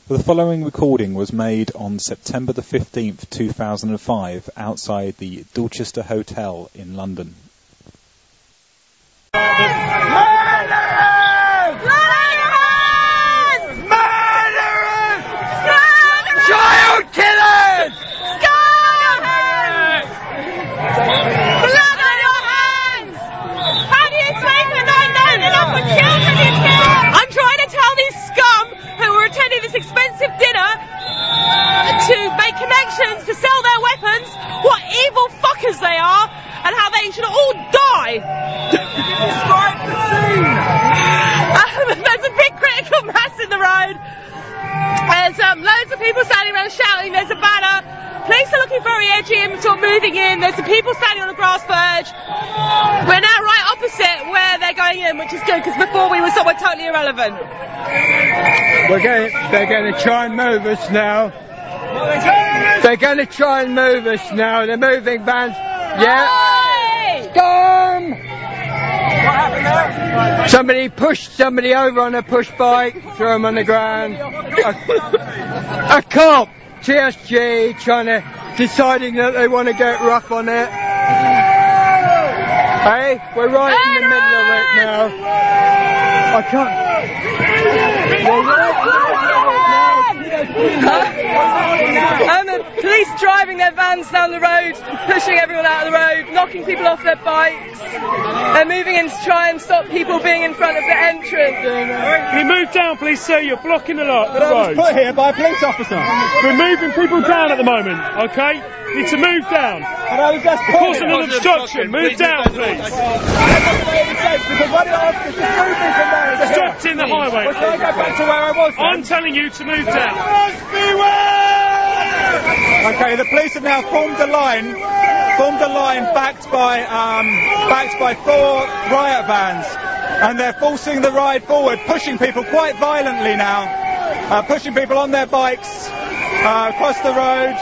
The following recording was made on September the 15th, 2005, outside the Dorchester Hotel in London. Expensive dinner to make connections to sell their weapons, what evil fuckers they are, and how they should all die. Describe the scene. There's a big critical mass in the road. There's loads of people standing around shouting. There's a banner. Police are looking very edgy and sort of moving in. There's some people standing on the grass verge. We're now right opposite where they're going in, which is good, because before we were somewhere totally irrelevant. They're going to try and move us now. They're going to try and move us now. They're moving vans. Yeah. Scum! What happened there? Somebody pushed somebody over on a push bike, threw him on the ground. A cop, TSG, deciding that they want to get rough on it. Hey, we're right in the middle of it now. I can't. And the police driving their vans down the road, pushing everyone out of the road, knocking people off their bikes. They're moving in to try and stop people being in front of the entrance. Can you move down, please, sir? You're blocking the road. I was put here by a police officer. We're moving people down at the moment, okay? Need to move down. But I was just causing an obstruction. Move down, please. Obstructing the highway. Well, can I go back to where I was then? I'm telling you to move down. Okay, the police have now formed a line backed by 4 riot vans, and they're forcing the ride forward, pushing people quite violently now, pushing people on their bikes across the road.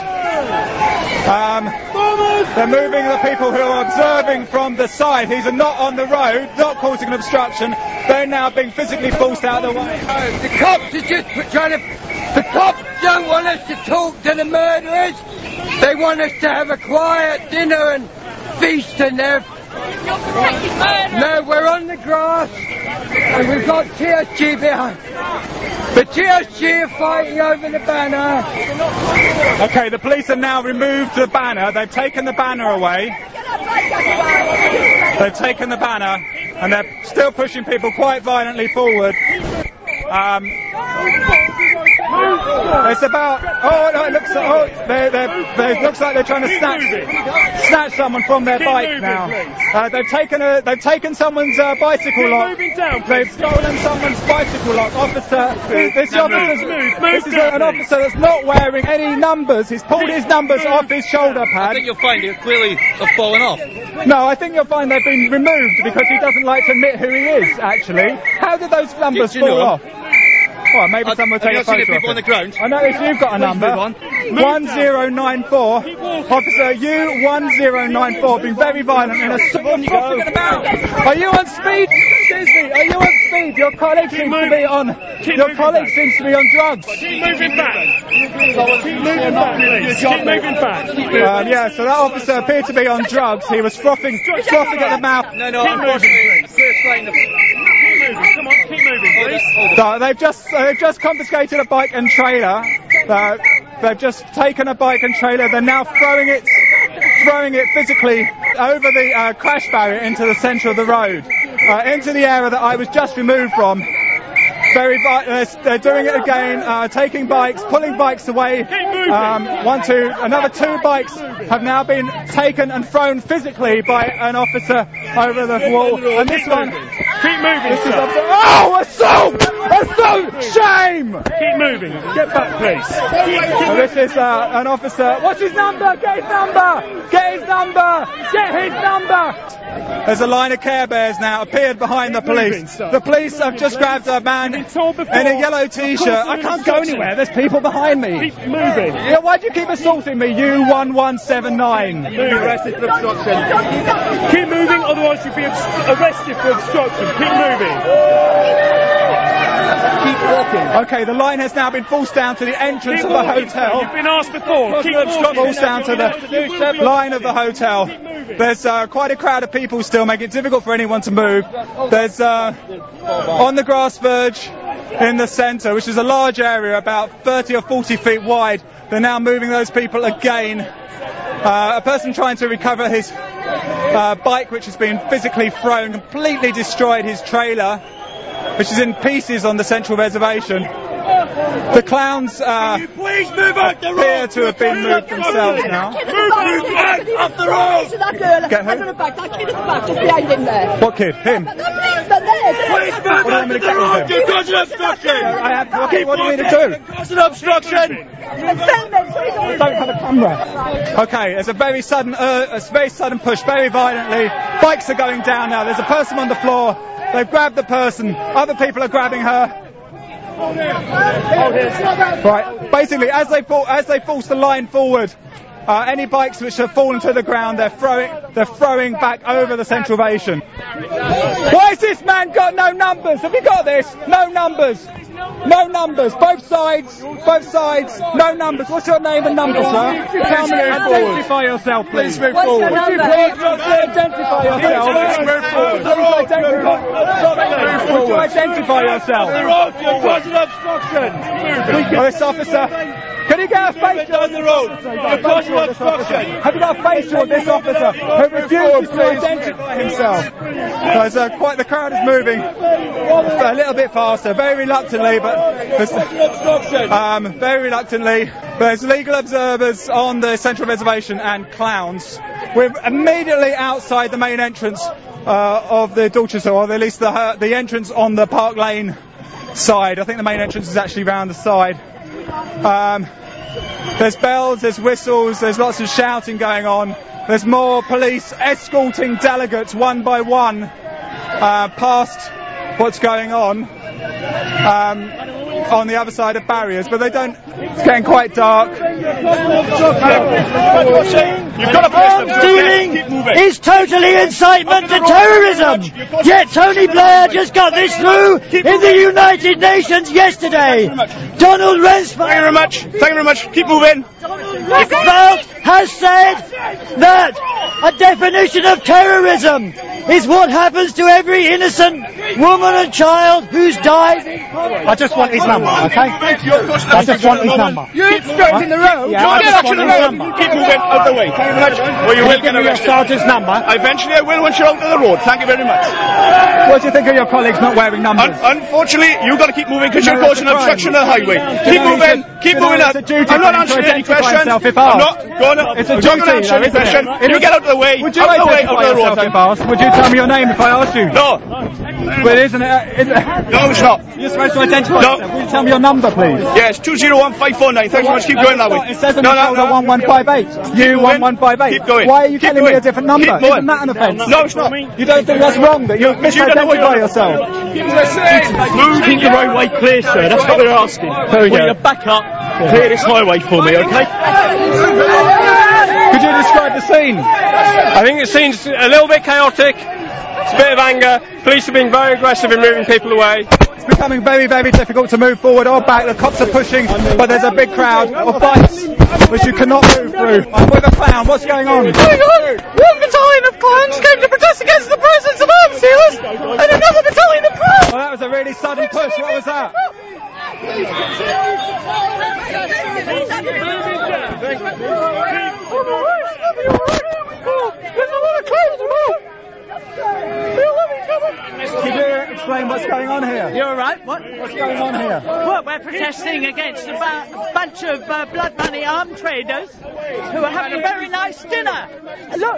They're moving the people who are observing from the side. These are not on the road, not causing an obstruction. They're now being physically forced out of the way. The cops are just trying to... The cops don't want us to talk to the murderers. They want us to have a quiet dinner and feast and their... No, we're on the grass and we've got TSG behind. The TSG are fighting over the banner. Okay, the police have now removed the banner. They've taken the banner away. They've taken the banner and they're still pushing people quite violently forward. It's about. Oh no! It looks like they're trying to snatch someone from their bike now. They've taken someone's bicycle lock. They've stolen someone's bicycle lock. Officer, this is an officer that's not wearing any numbers. He's pulled his numbers off his shoulder pad. I think you'll find it clearly have fallen off. No, I think you'll find they've been removed because he doesn't like to admit who he is. Actually, how did those numbers fall off? Well, maybe someone will take a photo of people on the ground. I notice you've got a number. 1094. Officer U1094 being very violent in a... Are you on speed? Excuse me. Are you on speed? Your colleague seems to be on... Your colleague seems to be on drugs. Keep moving back. Keep moving back, please. Keep moving back. Yeah, so that officer appeared to be on drugs. He was frothing at the mouth. No, unfortunately. Come on, keep moving, please. So they've just confiscated a bike and trailer. They've just taken a bike and trailer. They're now throwing it physically over the crash barrier into the centre of the road, into the area that I was just removed from. They're doing it again, taking bikes, pulling bikes away. Another 2 bikes have now been taken and thrown physically by an officer over the wall. And this one... Keep moving, assault! Assault! Shame! Keep moving. Get back, please. This is an officer. What's his number? Get his number! Get his number! Get his number! There's a line of Care Bears now appeared behind the police. The police have just grabbed a man in a yellow t-shirt. I can't go anywhere. There's people behind me. Keep moving. Yeah, why do you keep assaulting me? U1179. Arrested for obstruction. Keep moving, otherwise you'll be arrested for obstruction. Keep moving. Keep walking. Okay, the line has now been forced down to the entrance of the hotel. You've been asked before. Keep walking. Forced down to the line of the hotel. There's quite a crowd of people still, making it difficult for anyone to move. There's on the grass verge in the centre, which is a large area, about 30 or 40 feet wide. They're now moving those people again. A person trying to recover his bike, which has been physically thrown, completely destroyed his trailer, which is in pieces on the central reservation. The clowns appear to have been moved themselves now. Off the road! Get who? What kid? Him? What do you want me to get with him? You've got an obstruction! Okay, what do you want me to do? It's an obstruction! Don't have a camera. Okay, there's a very sudden push, very violently. Bikes are going down now. There's a person on the floor. They've grabbed the person. Other people are grabbing her. Right. Basically, as they force the line forward, any bikes which have fallen to the ground, they're throwing back over the central station. Why has this man got no numbers? Have you got this? No numbers. No numbers. Both sides. No numbers. What's your name and number, sir? Tell me. Identify yourself, please. Move forward. Would you please identify yourself? Move forward. Would you identify yourself? You've got an obstruction! This officer. Can you get a facial on the road? You've got an obstruction! Have you got a facial of this officer who refuses to identify himself? Quite the crowd is moving a little bit faster, very reluctantly, very reluctantly. There's legal observers on the central reservation and clowns. We're immediately outside the main entrance of the Dorchester, or at least the entrance on the Park Lane side. I think the main entrance is actually round the side. There's bells, there's whistles, there's lots of shouting going on. There's more police escorting delegates one by one past what's going on the other side of barriers, but they don't. It's getting quite dark. Stealing is totally incitement to terrorism. Yet Tony Blair just got this through in the United Nations yesterday. Donald Rumsfeld. Thank you very much. Keep moving. Rumsfeld has said that a definition of terrorism is what happens to every innocent woman and child who's died. I just want his number, okay? I just want his number. You're obstructing the road. Yeah, Get the road. Keep moving out the way. Thank you very much. Well, you will get your sergeant's number. Eventually I will once you're out of the road. Thank you very much. What do you think of your colleagues not wearing numbers? Unfortunately, you've got to keep moving because you're causing obstruction of the highway. Keep moving. Keep moving up. I'm not answering any questions. I'm not going to. It's a duty, not answer any question. You get out of the way. Would you out of the way, identify out of the yourself road. if asked? Would you tell me your name if I asked you? No. Well, isn't it? No, it's not. You're supposed to identify yourself. Will you tell me your number, please? Yes, 201549. Thank you very much. Keep going that way. It says on the shoulder 1158. You 1158. Keep going. Why are you telling me a different number? Keep going. Isn't that an offence? No, it's not. You don't think that's wrong that you misidentify yourself? Keep the roadway clear, sir. That's what we're asking. There we go. You back up, clear this highway for me, okay? Could you describe the scene? I think it seems a little bit chaotic. It's a bit of anger. Police have been very aggressive in moving people away. It's becoming very, very difficult to move forward or back. The cops are pushing, but there's a big crowd of bikes which you cannot move through. I'm with a clown. What's going on? One battalion of clowns came to protest against the presence of arms dealers, and another battalion of clowns. Oh, that was a really sudden push. What was that? Can you explain what's going on here? You're all right. What? What's going on here? Well, we're protesting against a bunch of blood money arm traders who are having a very nice dinner. Look.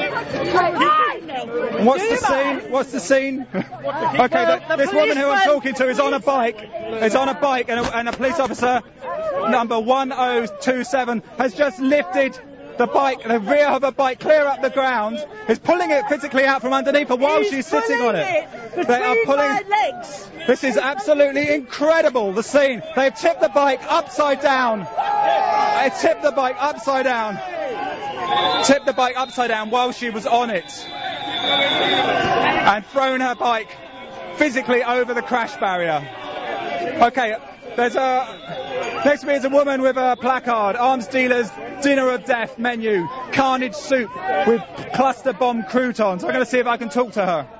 What's the scene? What's the scene? Okay, this woman who I'm talking to is on a bike. And a police officer, number 1027, has just lifted the bike, the rear of her bike, clear up the ground, is pulling it physically out from underneath her while she's sitting on it. They are pulling. This is absolutely incredible, the scene. They've tipped the bike upside down. Tipped the bike upside down while she was on it. And thrown her bike physically over the crash barrier. Okay, there's next to me is a woman with a placard, Arms Dealers Dinner of Death menu, carnage soup with cluster bomb croutons. I'm going to see if I can talk to her.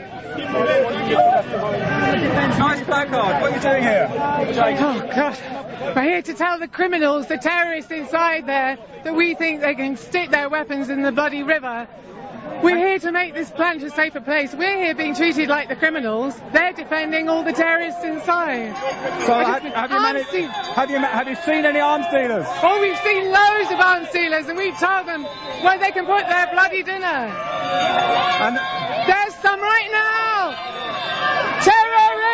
Nice placard. What are you doing here? Oh, God. We're here to tell the criminals, the terrorists inside there, that we think they can stick their weapons in the bloody river. We're here to make this plant a safer place. We're here being treated like the criminals. They're defending all the terrorists inside. So have you seen any arms dealers? Oh, we've seen loads of arms dealers, and we've told them where they can put their bloody dinner. And there's some right now. Terrorists!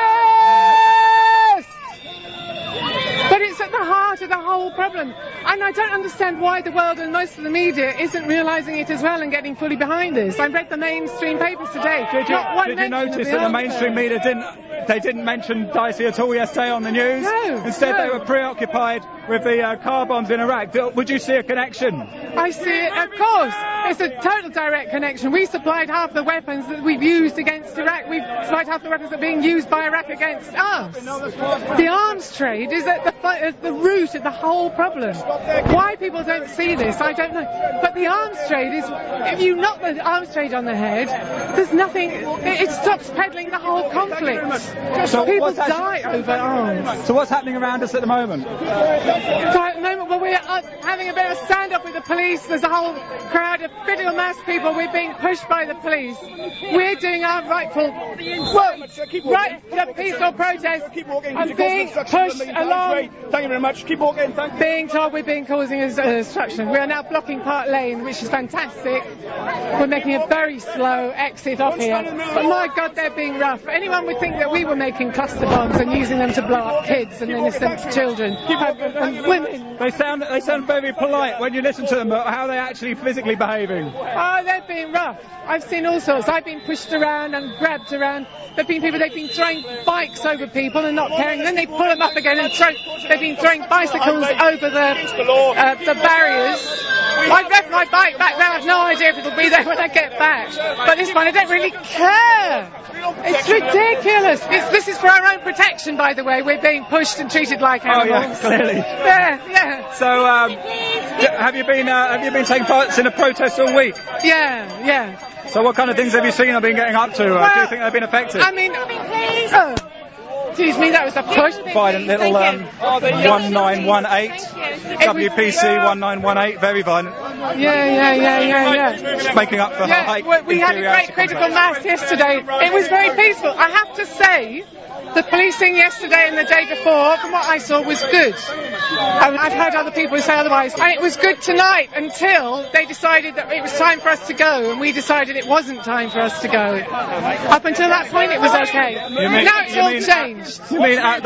But it's at the heart of the whole problem. And I don't understand why the world and most of the media isn't realising it as well and getting fully behind this. I read the mainstream papers today. Did you notice that the mainstream media didn't mention Dicey at all yesterday on the news? No. Instead, they were preoccupied with the car bombs in Iraq. Would you see a connection? I see it, of course. It's a total direct connection. We supplied half the weapons that we've used against Iraq. We've supplied half the weapons that are being used by Iraq against us. The arms trade is at the root of the whole problem. Why people don't see this, I don't know. But the arms trade is, if you knock the arms trade on the head, there's nothing, it stops peddling the whole conflict. So people die over arms. So what's happening around us at the moment? So at the moment, well, we're having a bit of a stand-up with the police. There's a whole crowd of critical mass people. We're being pushed by the police. We're doing our rightful, peaceful protest and being pushed along. Thank you very much. Keep walking. Thank you. Being told we're being causing obstruction. We are now blocking Park Lane, which is fantastic. We're making a very slow exit off here. But my God, they're being rough. Anyone would think that we were making cluster bombs and using them to blow up kids and innocent children and women. They sound very polite when you listen to them, but how are they actually physically behaving? Oh, they're being rough. I've seen all sorts. I've been pushed around and grabbed around. There've been people, they've been throwing bikes over people and not caring. Then they pull them up again and they've been throwing bicycles over the barriers. I've left my bike back there. I've no idea if it'll be there when I get back. But this one, I don't really care. It's ridiculous. This is for our own protection, by the way. We're being pushed and treated like animals. Oh, yeah, clearly. Yeah. So, have you been taking part in a protest all week? Yeah. So what kind of things have you seen or been getting up to? Do you think they've been effective? I mean, excuse me, that was a push. Violent little 1918, WPC 1918, very violent. Yeah. Just making up for her height. We had a great critical mass yesterday. It was very peaceful. I have to say, the policing yesterday and the day before, from what I saw, was good. I've heard other people say otherwise. And it was good tonight until they decided that it was time for us to go, and we decided it wasn't time for us to go. Up until that point, it was okay. Now it's all changed. You mean at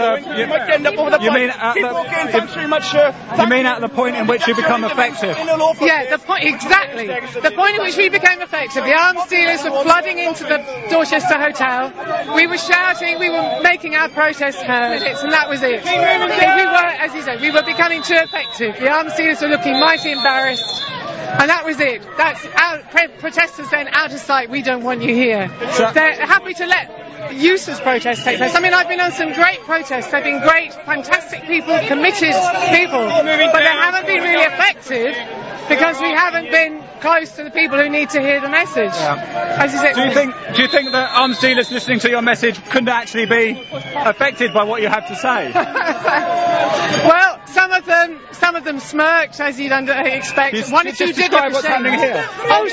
the point in which you become effective? Yeah, the point exactly. The point in which we became effective. The arms dealers were flooding into the Dorchester Hotel. We were shouting. We were making our protest heard, and that was it. We were, as you said, we were becoming too effective. The arms dealers were looking mighty embarrassed, and that was it. That's our protesters then out of sight. We don't want you here. They're happy to let useless protests take place. I mean, I've been on some great protests. They've been great, fantastic people, committed people, but they haven't been really effective because we haven't been close to the people who need to hear the message. Yeah. As you said, do you think that arms dealers listening to your message couldn't actually be affected by what you have to say? Well, some of them smirked, as you'd expect. One or two did describe what's happening here. Oh,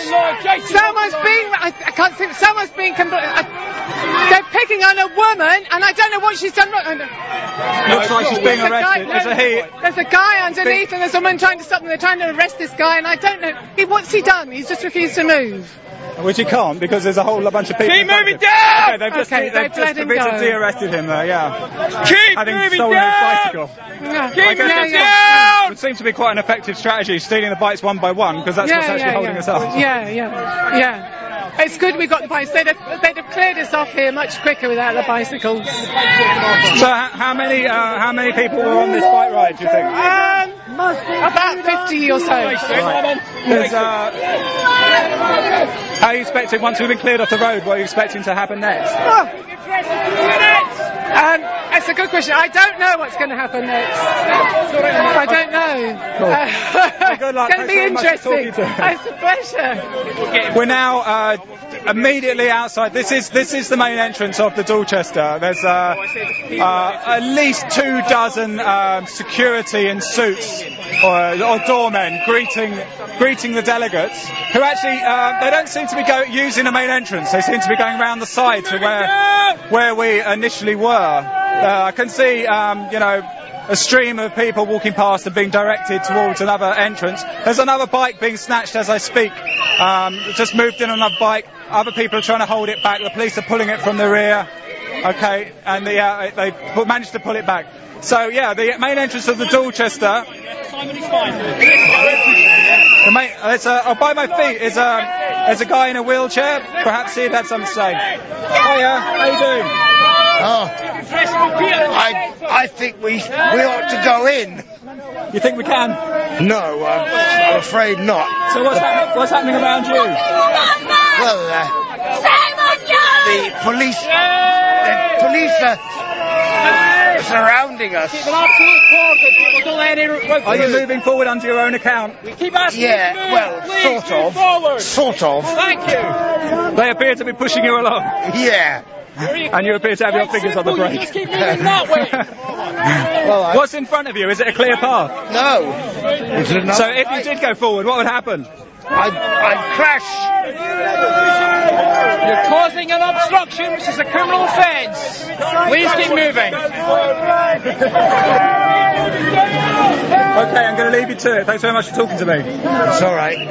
someone's being they're picking on a woman, and I don't know what she's done. Looks like she's being arrested. There's a guy underneath, and there's a woman trying to stop them. They're trying to arrest this guy, and I don't know. What's he done? He's just refused to move. Which he can't, because there's a whole bunch of people. Keep moving down! Okay, they've just provisionally arrested him there, yeah. Keep having moving stolen down! his bicycle. Keep moving down! It would seem to be quite an effective strategy, stealing the bikes one by one, because that's what's actually holding us up. Yeah. It's good we got the bikes. They'd have cleared us off here much quicker without the bicycles. So how many people were on this bike ride, do you think? About 50 or so. Right. How are you expecting, once we've been cleared off the road, what are you expecting to happen next? That's a good question. I don't know what's going to happen next. I don't know. Good luck. It's going to be interesting. It's a pleasure. We're now immediately outside. This is the main entrance of the Dorchester. There's at least 24 security in suits or doormen greeting the delegates, who actually they don't seem to be using the main entrance. They seem to be going around the side to where we initially were. I can see a stream of people walking past and being directed towards another entrance. There's another bike being snatched as I speak. Just moved in another bike. Other people are trying to hold it back. The police are pulling it from the rear. Okay, and they managed to pull it back. So yeah, the main entrance of the Dorchester. By my feet is a guy in a wheelchair. Perhaps he'd have something to say. Hiya, how you doing? I think we ought to go in. You think we can? No, I'm afraid not. So what's happening around you? Well, the police are surrounding us. Are you moving forward under your own account? Yeah, well, sort of. Thank you. They appear to be pushing you along. Yeah. And you appear to have your fingers on the brake. Just keep moving that way. What's in front of you? Is it a clear path? No. So if you did go forward, what would happen? I'd crash. You're causing an obstruction, which is a criminal offence. Please keep moving. Okay, I'm going to leave you to it. Thanks very much for talking to me. It's all right.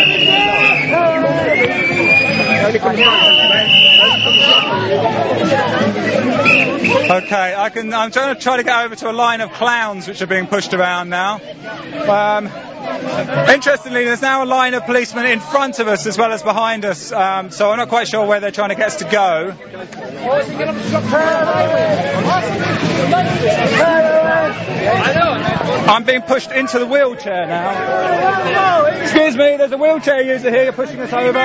Okay, I'm trying to get over to a line of clowns which are being pushed around now. Interestingly, there's now a line of policemen in front of us as well as behind us, so I'm not quite sure where they're trying to get us to go. I'm being pushed into the wheelchair now. Excuse me, there's a wheelchair user here, you're pushing us over.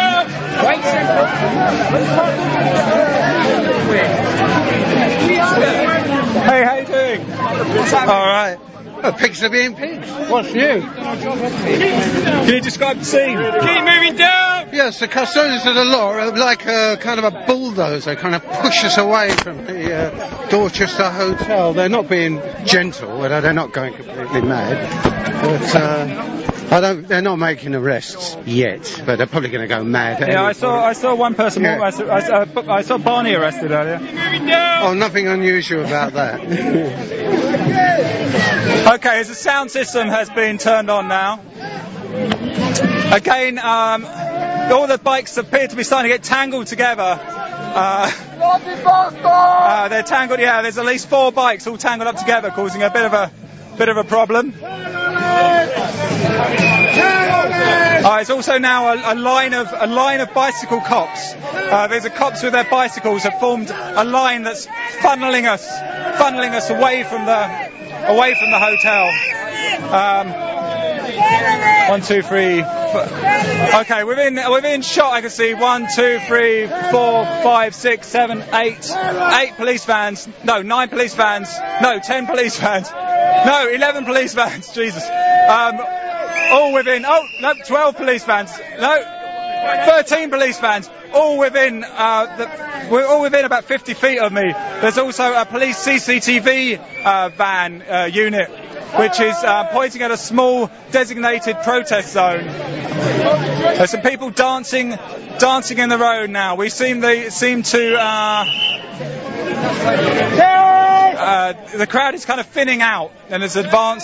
Hey, how you doing? All right. Well, pigs are being pigs. What's new? Can you describe the scene? Keep moving down! Yes, the custodians of the law are like a kind of a bulldozer, kind of push us away from the Dorchester Hotel. They're not being gentle, they're not going completely mad, but they're not making arrests yet, but they're probably going to go mad. Yeah, I saw one person. Yeah. I saw Barney arrested earlier. Oh, nothing unusual about that. Okay, as the sound system has been turned on now. Again, all the bikes appear to be starting to get tangled together. They're tangled. Yeah, there's at least 4 bikes all tangled up together, causing a bit of a problem. It's also now a line of bicycle cops. There's a cops with their bicycles have formed a line that's funneling us away from the hotel. 1, 2, 3. Okay, within shot I can see 1, 2, 3, 4, 5, 6, 7, 8 police vans. No, 9 police vans. No, 10 police vans. No, 11 police vans. Jesus. All within. 12 police vans. No, 13 police vans. All within. We're all within about 50 feet of me. There's also a police CCTV van unit, which is pointing at a small designated protest zone. There's some people dancing in the road now. We seem to. The crowd is kind of thinning out, and there's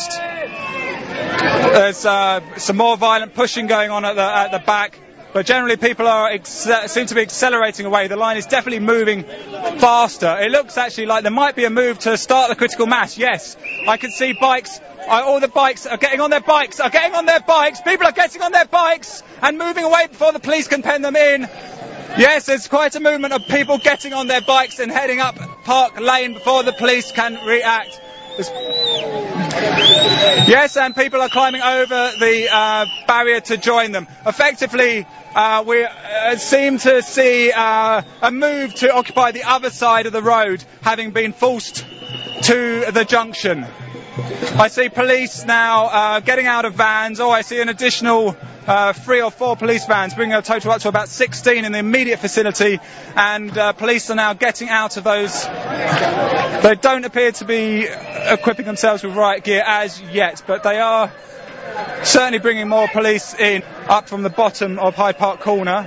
some more violent pushing going on at the back. But generally, people seem to be accelerating away. The line is definitely moving faster. It looks actually like there might be a move to start the critical mass. Yes, I can see bikes. All the bikes are getting on their bikes. People are getting on their bikes and moving away before the police can pen them in. Yes, there's quite a movement of people getting on their bikes and heading up Park Lane before the police can react. Yes, and people are climbing over the barrier to join them. Effectively, we seem to see a move to occupy the other side of the road, having been forced to the junction. I see police now getting out of vans. Oh, I see an additional 3 or 4 police vans, bringing a total up to about 16 in the immediate vicinity, and police are now getting out of those. They don't appear to be equipping themselves with riot gear as yet, but they are certainly bringing more police in up from the bottom of Hyde Park Corner.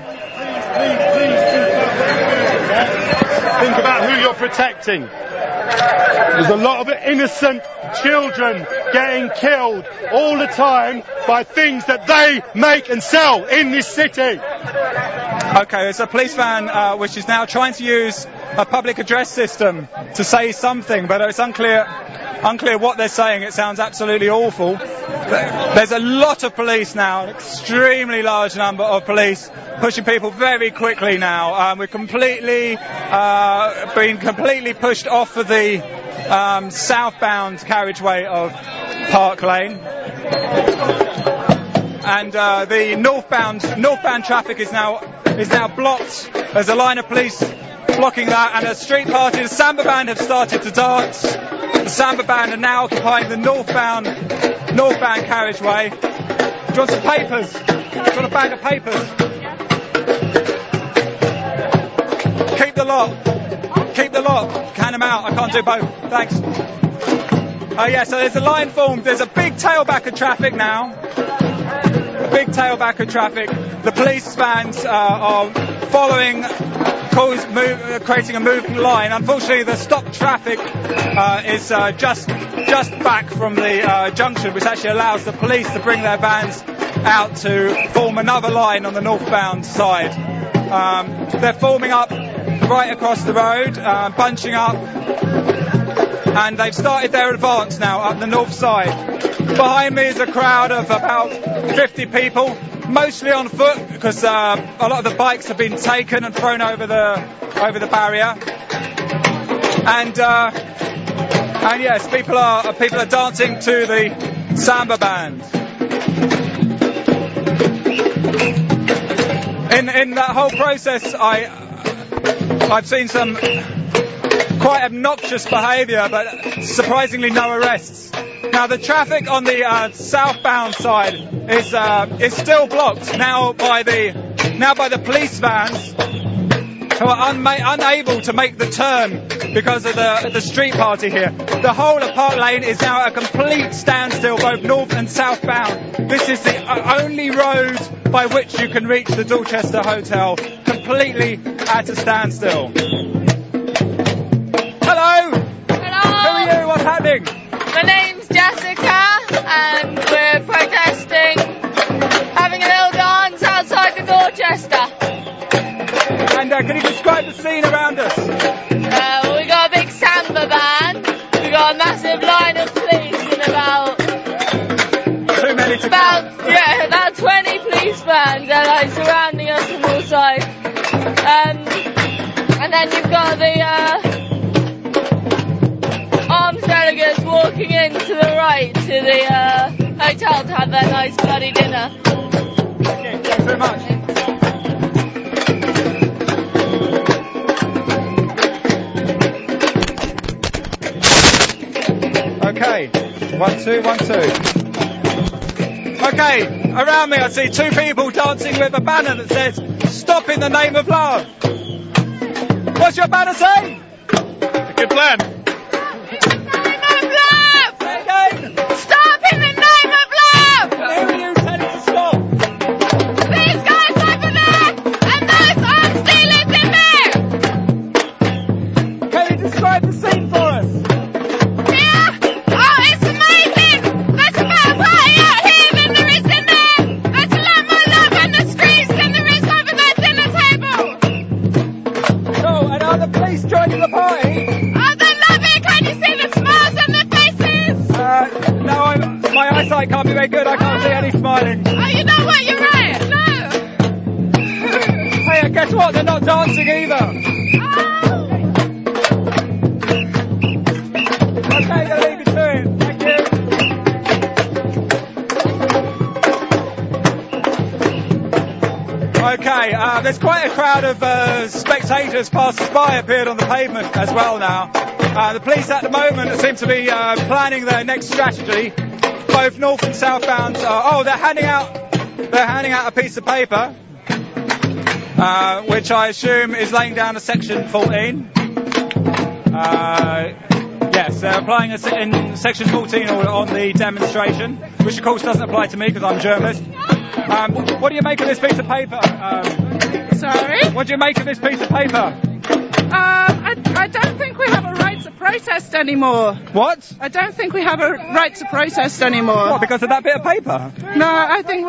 Think about who you're protecting. There's a lot of innocent children getting killed all the time by things that they make and sell in this city. Okay, there's a police van which is now trying to use a public address system to say something, but it's unclear what they're saying. It sounds absolutely awful. There's a lot of police now, an extremely large number of police pushing people very quickly now. We're completely been completely pushed off of the southbound carriageway of Park Lane, and the northbound traffic is now blocked. There's a line of police blocking that, and a street party, the Samba Band, have started to dance. The Samba Band are now occupying the northbound carriageway. Do you want some papers? Do you want a bag of papers? Keep the lot. Can them out. I can't do both. Thanks. Oh yeah, so there's a line formed. There's a big tailback of traffic now. The police vans are following, creating a moving line. Unfortunately, the stopped traffic is just back from the junction, which actually allows the police to bring their vans out to form another line on the northbound side. They're forming up right across the road, bunching up, and they've started their advance now up the north side. Behind me is a crowd of about 50 people, mostly on foot, because a lot of the bikes have been taken and thrown over the barrier. And yes, people are dancing to the Samba Band. In that whole process, I've seen some quite obnoxious behaviour, but surprisingly no arrests. Now the traffic on the southbound side is still blocked now by the police vans, who are unable to make the turn because of the street party here. The whole of Park Lane is now at a complete standstill, both north and southbound. This is the only road by which you can reach the Dorchester Hotel, completely at a standstill. Hello! Hello! Who are you? What's happening? My name's Jessica, and we're protesting, having a little dance outside the Dorchester. And can you describe the scene around us? We got a big Samba band, we got a massive line of police, and about 20 police vans are surrounding us from all sides. And then you've got the arms delegates walking in to the right to the hotel to have their nice bloody dinner. Okay, thanks very much. Okay, 1, 2, 1, 2. Okay, around me I see 2 people dancing with a banner that says, "Stop in the name of love." What's your banner say? A good plan. Stop in the name of love! Who are you telling to stop? These guys over there, and those arms dealers in there! Can you describe the scene for us? Yeah? Oh, it's amazing! There's a better party out here than there is in there! There's a lot more love on the streets than there is over that dinner table! Oh, and are the police joining the party? Oh, they love it! Can you see the smiles on their faces? No, my eyesight can't be very good. I can't see any smiling. Oh, you know what? You're right. No. Hey, guess what? They're not dancing either. Oh. Okay, they'll leave you to Okay, there's quite a crowd of spectators, passers-by appeared on the pavement as well now. The police at the moment seem to be planning their next strategy. Both north and southbound they're handing out a piece of paper, which I assume is laying down a section 14. Yes, they're applying in section 14 on the demonstration, which of course doesn't apply to me because I'm a journalist. What do you make of this piece of paper? Sorry? What do you make of this piece of paper? I don't think we have a right to protest anymore. What? I don't think we have a right to protest anymore. What, because of that bit of paper? No, I think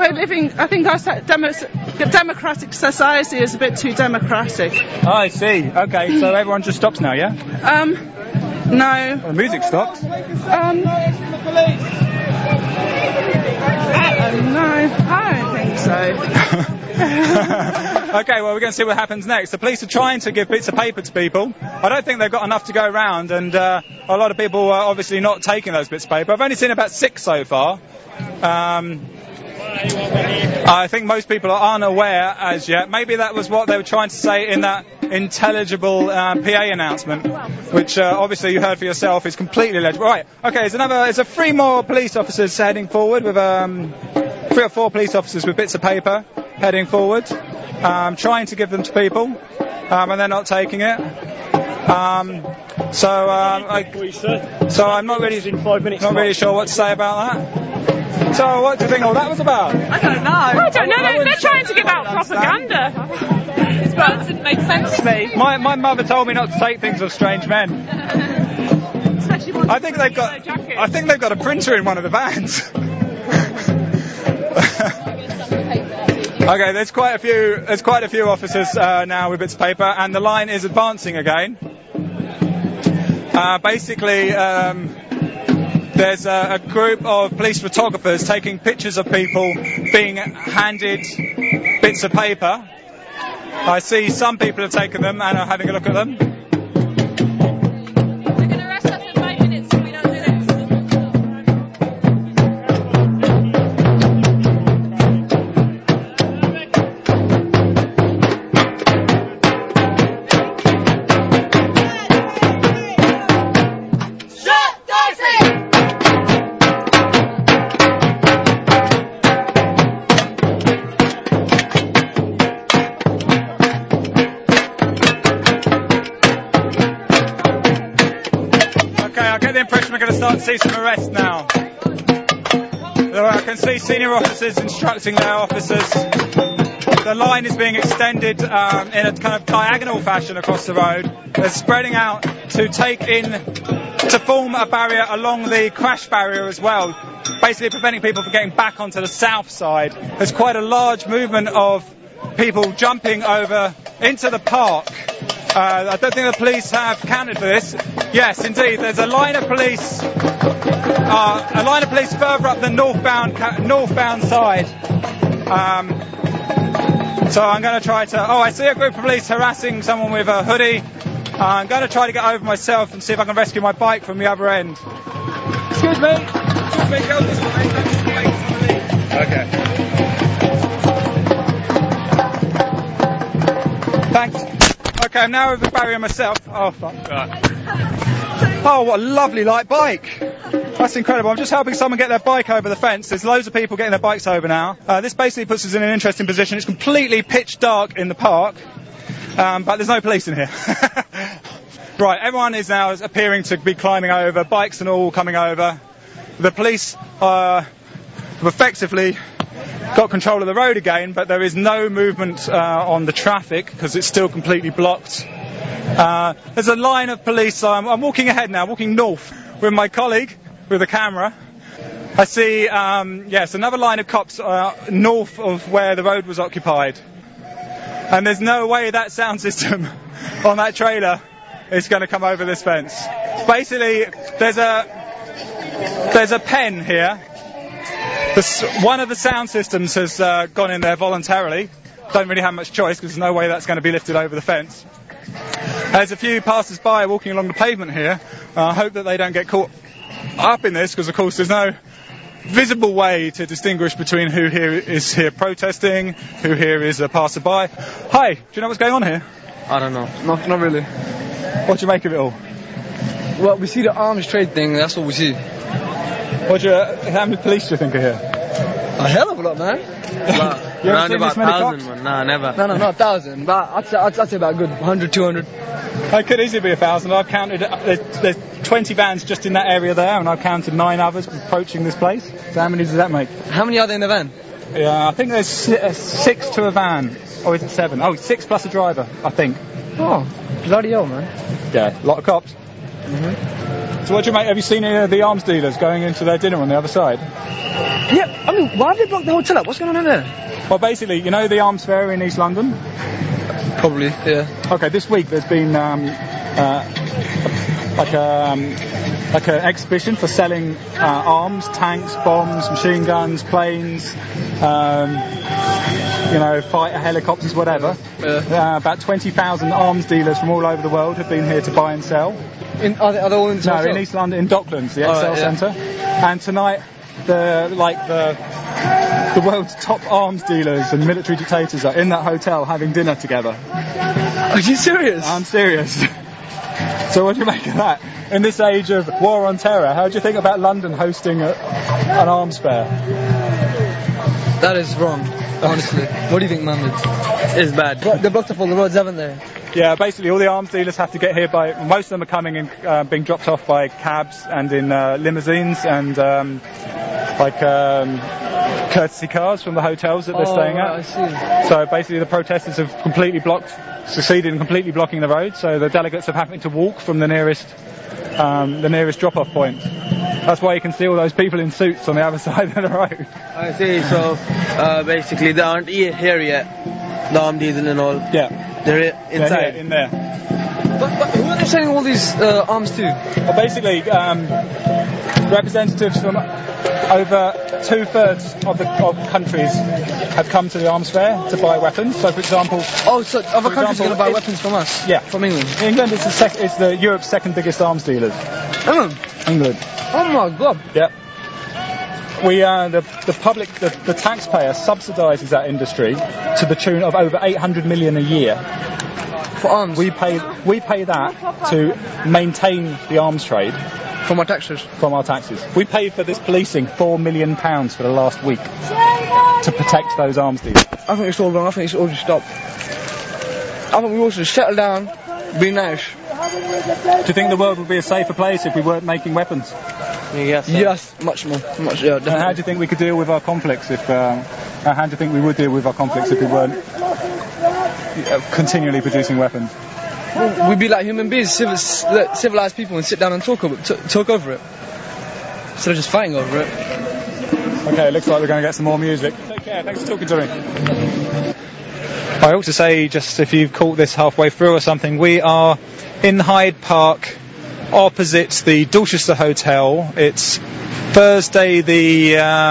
our democratic society is a bit too democratic. Oh, I see. Okay, so everyone just stops now, yeah? No. Well, the music stops. No, I don't think so. Okay, well, we're going to see what happens next. The police are trying to give bits of paper to people. I don't think they've got enough to go around, and a lot of people are obviously not taking those bits of paper. I've only seen about 6 so far. I think most people are unaware as yet. Maybe that was what they were trying to say in that intelligible PA announcement, which obviously you heard for yourself is completely illegible. Right, okay, there's 3 more police officers heading forward with 3 or 4 police officers with bits of paper heading forward, trying to give them to people, and they're not taking it. So I'm not really sure what to say about that. So what do you think all that was about? I don't know. They're trying to give out propaganda. It didn't make sense to me. My mother told me not to take things of strange men. I think they've got a printer in one of the vans. Okay, there's quite a few officers now with bits of paper, and the line is advancing again. Basically, there's a group of police photographers taking pictures of people being handed bits of paper. I see some people have taken them and are having a look at them. They're going to arrest us in 5 minutes if we don't do this. We're going to start to see some arrests now. I can see senior officers instructing their officers. The line is being extended in a kind of diagonal fashion across the road. They're spreading out to form a barrier along the crash barrier as well, basically preventing people from getting back onto the south side. There's quite a large movement of people jumping over into the park. I don't think the police have counted for this. Yes, indeed, there's a line of police further up the northbound side. So I'm going to try to... Oh, I see a group of police harassing someone with a hoodie. I'm going to try to get over myself and see if I can rescue my bike from the other end. Excuse me, go this way. Okay. Thanks. Okay, I'm now over the barrier myself. Oh, fuck. Oh, what a lovely light bike. That's incredible. I'm just helping someone get their bike over the fence. There's loads of people getting their bikes over now. This basically puts us in an interesting position. It's completely pitch dark in the park, but there's no police in here. Right, everyone is now appearing to be climbing over, bikes and all coming over. The police have effectively got control of the road again, but there is no movement on the traffic because it's still completely blocked. There's a line of police. I'm walking ahead now, walking north with my colleague with a camera. I see, yes, another line of cops north of where the road was occupied. And there's no way that sound system on that trailer is going to come over this fence. Basically, there's a pen here. One of the sound systems has gone in there voluntarily. Don't really have much choice because there's no way that's going to be lifted over the fence. There's a few passers-by walking along the pavement here. I hope that they don't get caught up in this because, of course, there's no visible way to distinguish between who here is here protesting, who here is a passerby. Hi, do you know what's going on here? I don't know. Not really. What do you make of it all? Well, we see the arms trade thing, that's what we see. How many police do you think are here? A hell of a lot, man. Around about 1,000, man. Nah, never. No, not 1,000. But I'd say about a good 100, 200. It could easily be 1,000. I've counted, there's 20 vans just in that area there, and I've counted 9 others approaching this place. So how many does that make? How many are there in the van? Yeah, I think there's 6 to a van. Or is it 7? Oh, 6 plus a driver, I think. Oh, bloody hell, man. Yeah, a lot of cops. So what do you make? Have you seen any of the arms dealers going into their dinner on the other side? Yeah, I mean, why have they blocked the hotel up? What's going on in there? Well, basically, you know the arms fair in East London? Probably, yeah. Okay, this week there's been like an exhibition for selling arms, tanks, bombs, machine guns, planes, fighter helicopters, whatever. About 20,000 arms dealers from all over the world have been here to buy and sell. Are they all in? No, in East London, in Docklands, the Excel Centre. And tonight, the world's top arms dealers and military dictators are in that hotel having dinner together. Are you serious? I'm serious. So what do you make of that? In this age of war on terror, how do you think about London hosting an arms fair? That is wrong, honestly. What do you think, Mohammed? It's bad. They blocked up all the roads, haven't they? Yeah, basically all the arms dealers have to get here most of them are coming in, being dropped off by cabs and in limousines and courtesy cars from the hotels that they're staying at. I see. So basically the protesters have succeeded in completely blocking the road, so the delegates are having to walk from the nearest drop-off point. That's why you can see all those people in suits on the other side of the road. I see, so basically they aren't here yet, the arm dealers and all. Yeah. They're inside? In there. But who are they selling all these arms to? Well, basically, representatives from over 2/3 of countries have come to the arms fair to buy weapons. So, for example... Oh, so other countries are going to buy weapons from us? Yeah. From England? England is the Europe's second biggest arms dealers. England. Oh my God. Yep. We the taxpayer subsidises that industry to the tune of over 800 million a year. For arms? We pay that to maintain the arms trade. From our taxes? From our taxes. We paid for this policing £4 million for the last week to protect those arms dealers. I think it's all wrong. I think it's all just stop. I think we all should settle down, be nice. Do you think the world would be a safer place if we weren't making weapons? Yes. Yes, much more. Yeah, and how do you think we could deal with our conflicts if... how do you think we would deal with our conflicts if we weren't continually producing weapons? Well, we'd be like human beings, civilized people, and sit down and talk over it. Instead of just fighting over it. Okay, it looks like we're going to get some more music. Take care, thanks for talking to me. I ought to say, just if you've caught this halfway through or something, we are in Hyde Park, opposite the Dorchester Hotel. It's Thursday the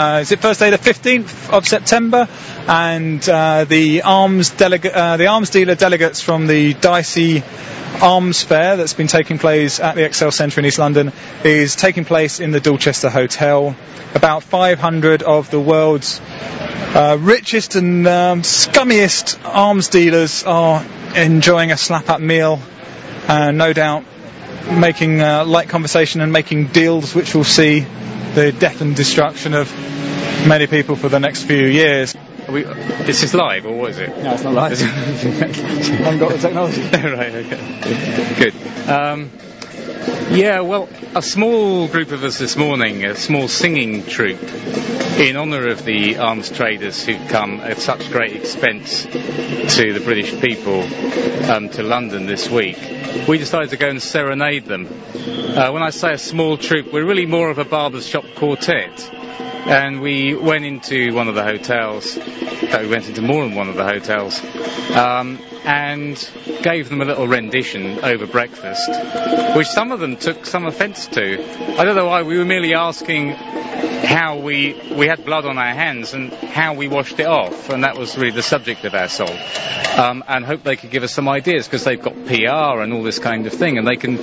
15th of September, and the arms dealer delegates from the Dicey Arms Fair that's been taking place at the Excel Centre in East London is taking place in the Dorchester Hotel. About 500 of the world's richest and scummiest arms dealers are enjoying a slap-up meal, and no doubt making light conversation and making deals which will see the death and destruction of many people for the next few years. This is live, or what is it? No, it's not live. I haven't got the technology. Right, okay. Good. Yeah, well, a small group of us this morning, a small singing troupe, in honour of the arms traders who've come at such great expense to the British people to London this week, we decided to go and serenade them. When I say a small troupe, we're really more of a barber's shop quartet. And we went into one of the hotels, we went into more than one of the hotels, and gave them a little rendition over breakfast, which some of them took some offence to. I don't know why, we were merely asking how we had blood on our hands and how we washed it off, and that was really the subject of our song. And hope they could give us some ideas, because they've got PR and all this kind of thing, and they can,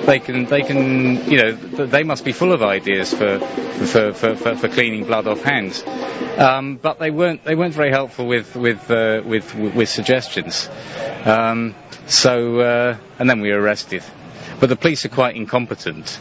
you know, they must be full of ideas for cleaning blood off hands. But they weren't very helpful with suggestions. And then we were arrested. But the police are quite incompetent,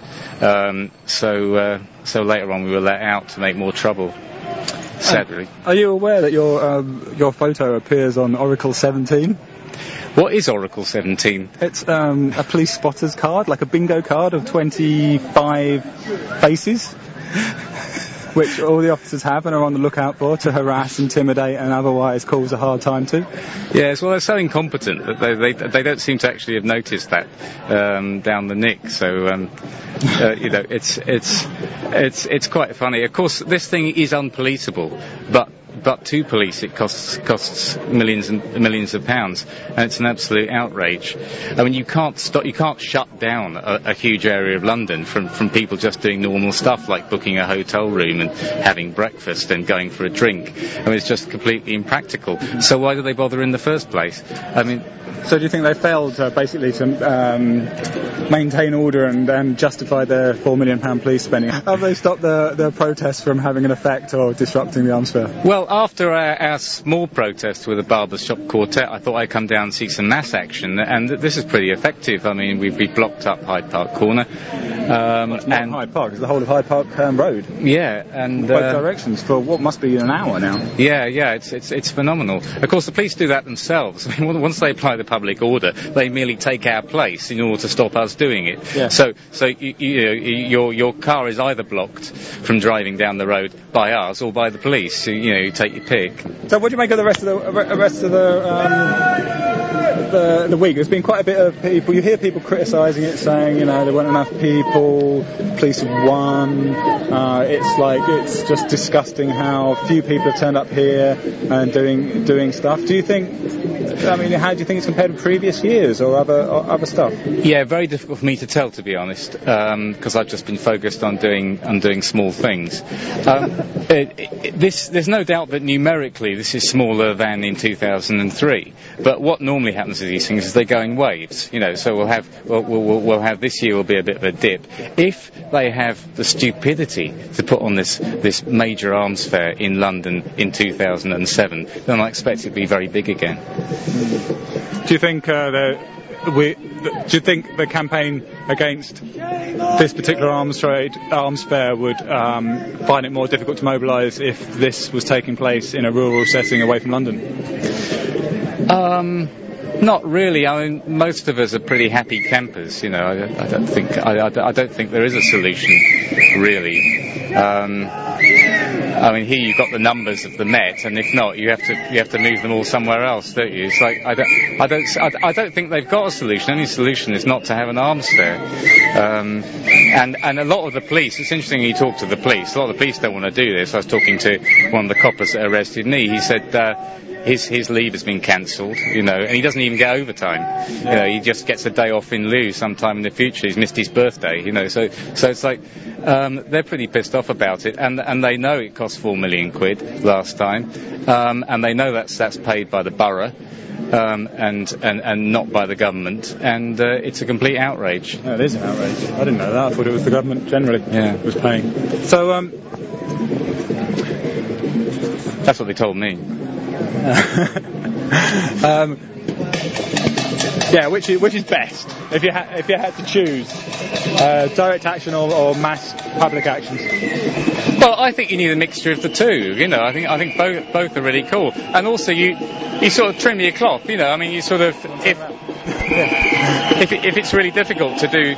so later on we were let out to make more trouble, sadly. Are you aware that your photo appears on Oracle 17? What is Oracle 17? It's a police spotter's card, like a bingo card of 25 faces, which all the officers have and are on the lookout for to harass, intimidate, and otherwise cause a hard time to. Yes, well, they're so incompetent that they don't seem to actually have noticed that down the nick. So you know, it's quite funny. Of course, this thing is unpoliceable, but to police it costs millions and millions of pounds, and it's an absolute outrage. I mean, you can't shut down a huge area of London from people just doing normal stuff like booking a hotel room and having breakfast and going for a drink. I mean, it's just completely impractical. So why do they bother in the first place? I mean, so do you think they failed basically to maintain order and justify their £4 million police spending? Have they stopped the protests from having an effect or disrupting the arms fair? Well, after our small protest with the Barbershop Quartet, I thought I'd come down and see some mass action, and this is pretty effective. I mean, we've blocked up Hyde Park Corner. And Hyde Park, it's the whole of Hyde Park Road. Yeah, and both directions for what must be an hour now. Yeah, it's phenomenal. Of course, the police do that themselves. I mean, once they apply the public order, they merely take our place in order to stop us doing it. Yeah. So your car is either blocked from driving down the road by us or by the police. You know, you take your pick. So what do you make of the rest of the week? There's been quite a bit of people. You hear people criticising it, saying, you know, there weren't enough people. Police have won. It's just disgusting how few people have turned up here and doing stuff. Do you think? I mean, how do you think it's compared to previous years or other stuff? Yeah, very difficult for me to tell, to be honest, because I've just been focused on doing small things. There's no doubt that numerically this is smaller than in 2003. But what normally happens to these things is they go in waves. You know, so we'll have this year will be a bit of a dip. If they have the stupidity to put on this major arms fair in London in 2007, then I expect it to be very big again. Do you think do you think the campaign against this particular arms fair would find it more difficult to mobilise if this was taking place in a rural setting away from London? Not really. I mean, most of us are pretty happy campers. You know, I don't think there is a solution, really. I mean, here you've got the numbers of the Met, and if not, you have to move them all somewhere else, don't you? It's like I don't think they've got a solution. The only solution is not to have an arms fair. And a lot of the police. It's interesting you talk to the police. A lot of the police don't want to do this. I was talking to one of the coppers that arrested me. He said his leave has been cancelled, you know, and he doesn't even get overtime. You know, he just gets a day off in lieu sometime in the future. He's missed his birthday, you know. So it's like they're pretty pissed off about it, and they know it cost £4 million last time, and they know that's paid by the borough. And not by the government, and it's a complete outrage. No, it is an outrage. I didn't know that. I thought it was the government generally was paying. So, that's what they told me. Yeah, which is best if you had to choose direct action or mass public actions? Well, I think you need a mixture of the two. You know, I think both are really cool, and also you sort of trim your cloth. You know, I mean, you sort of if it's really difficult to do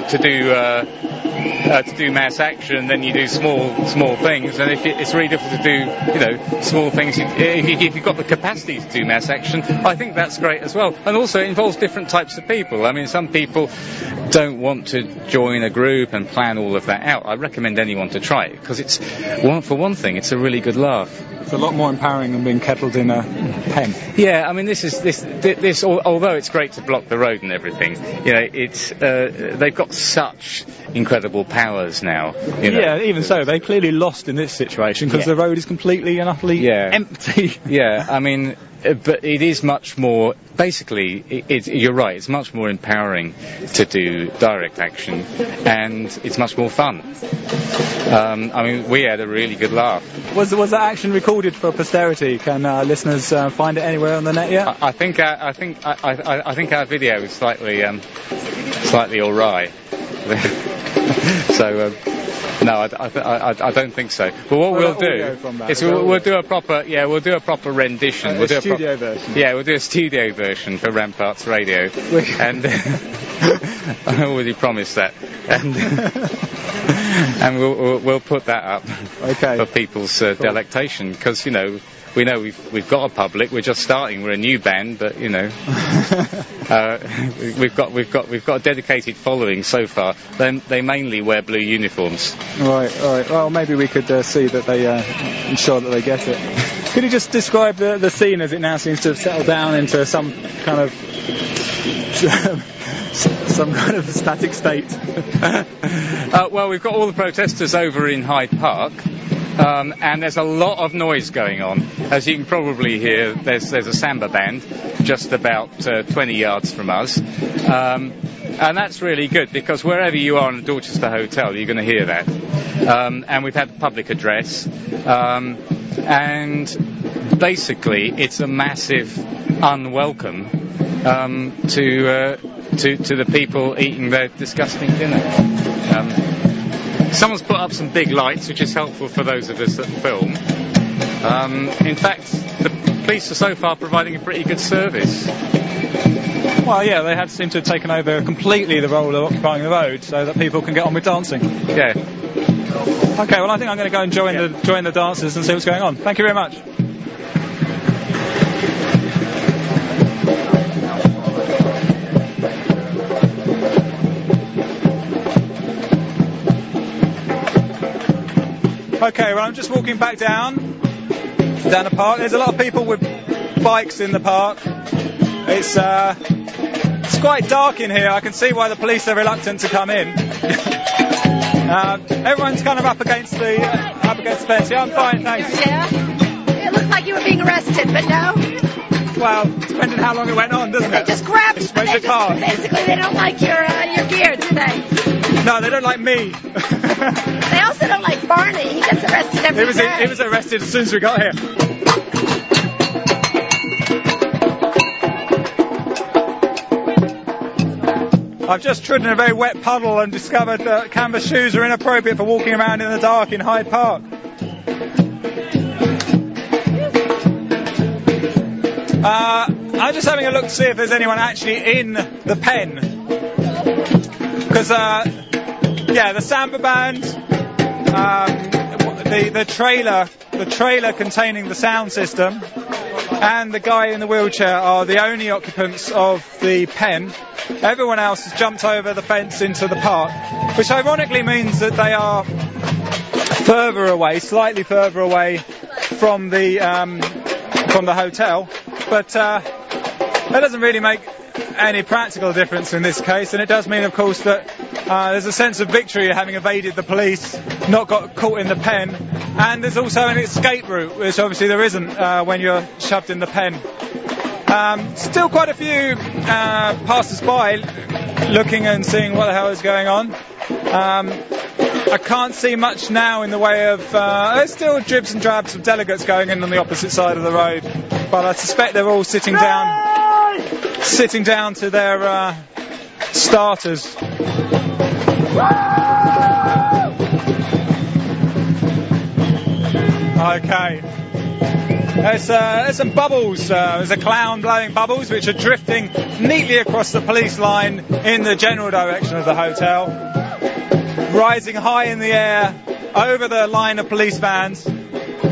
mass action, then you do small things, and if it's really difficult to do, you know, small things, if you've got the capacity to do mass action, I think that's great as well. And also it involves different types of people. I mean, some people don't want to join a group and plan all of that out. I recommend anyone to try it, because for one thing, it's a really good laugh. It's a lot more empowering than being kettled in a pen. Yeah, I mean, this although it's great great to block the road and everything. You know, it's they've got such incredible powers now. You know. Yeah, even so, they clearly lost in this situation because the road is completely and utterly empty. Yeah, I mean, but it is much more. Basically, you're right. It's much more empowering to do direct action, and it's much more fun. I mean, we had a really good laugh. Was that action recorded for posterity? Can listeners find it anywhere on the net yet? I think our video is slightly awry. So. No, I don't think so. But what we'll do is we'll do a proper rendition. We'll do a studio version. Yeah, we'll do a studio version for Ramparts Radio, and I already promised that, and we'll put that up for people's delectation, because we know we've got a public. We're just starting. We're a new band, but we've got a dedicated following so far. They mainly wear blue uniforms. Right. Well, maybe we could see that they ensure that they get it. Could you just describe the scene as it now seems to have settled down into some kind of static state? Well, we've got all the protesters over in Hyde Park. And there's a lot of noise going on. As you can probably hear, there's a samba band just about 20 yards from us. And that's really good, because wherever you are in the Dorchester Hotel, you're going to hear that. And we've had public address. And basically, it's a massive unwelcome to the people eating their disgusting dinner. Someone's put up some big lights, which is helpful for those of us that film. In fact, the police are so far providing a pretty good service. Well, yeah, they seem to have taken over completely the role of occupying the road so that people can get on with dancing. Yeah. Okay, well, I think I'm going to go and join the dancers and see what's going on. Thank you very much. Okay, well, I'm just walking back down the park. There's a lot of people with bikes in the park. It's quite dark in here. I can see why the police are reluctant to come in. Everyone's kind of up against the fence. Yeah, I'm fine, thanks. Yeah. It looked like you were being arrested, but no. Well, depending how long it went on, doesn't it? They just grabbed you. Basically, they don't like your gear, do they? No, they don't like me. They also don't like Barney. He gets arrested every day. He was arrested as soon as we got here. I've just trodden in a very wet puddle and discovered that canvas shoes are inappropriate for walking around in the dark in Hyde Park. I'm just having a look to see if there's anyone actually in the pen. Because, the samba band, the trailer containing the sound system, and the guy in the wheelchair are the only occupants of the pen. Everyone else has jumped over the fence into the park, which ironically means that they are slightly further away from the hotel. But that doesn't really make any practical difference in this case, and it does mean, of course, that there's a sense of victory having evaded the police, not got caught in the pen, and there's also an escape route, which obviously there isn't when you're shoved in the pen. Still quite a few passers-by looking and seeing what the hell is going on. I can't see much now in the way of... there's still dribs and drabs of delegates going in on the opposite side of the road, but I suspect they're all sitting down to their starters. Okay. There's some bubbles. There's a clown blowing bubbles which are drifting neatly across the police line in the general direction of the hotel, rising high in the air over the line of police vans. Do you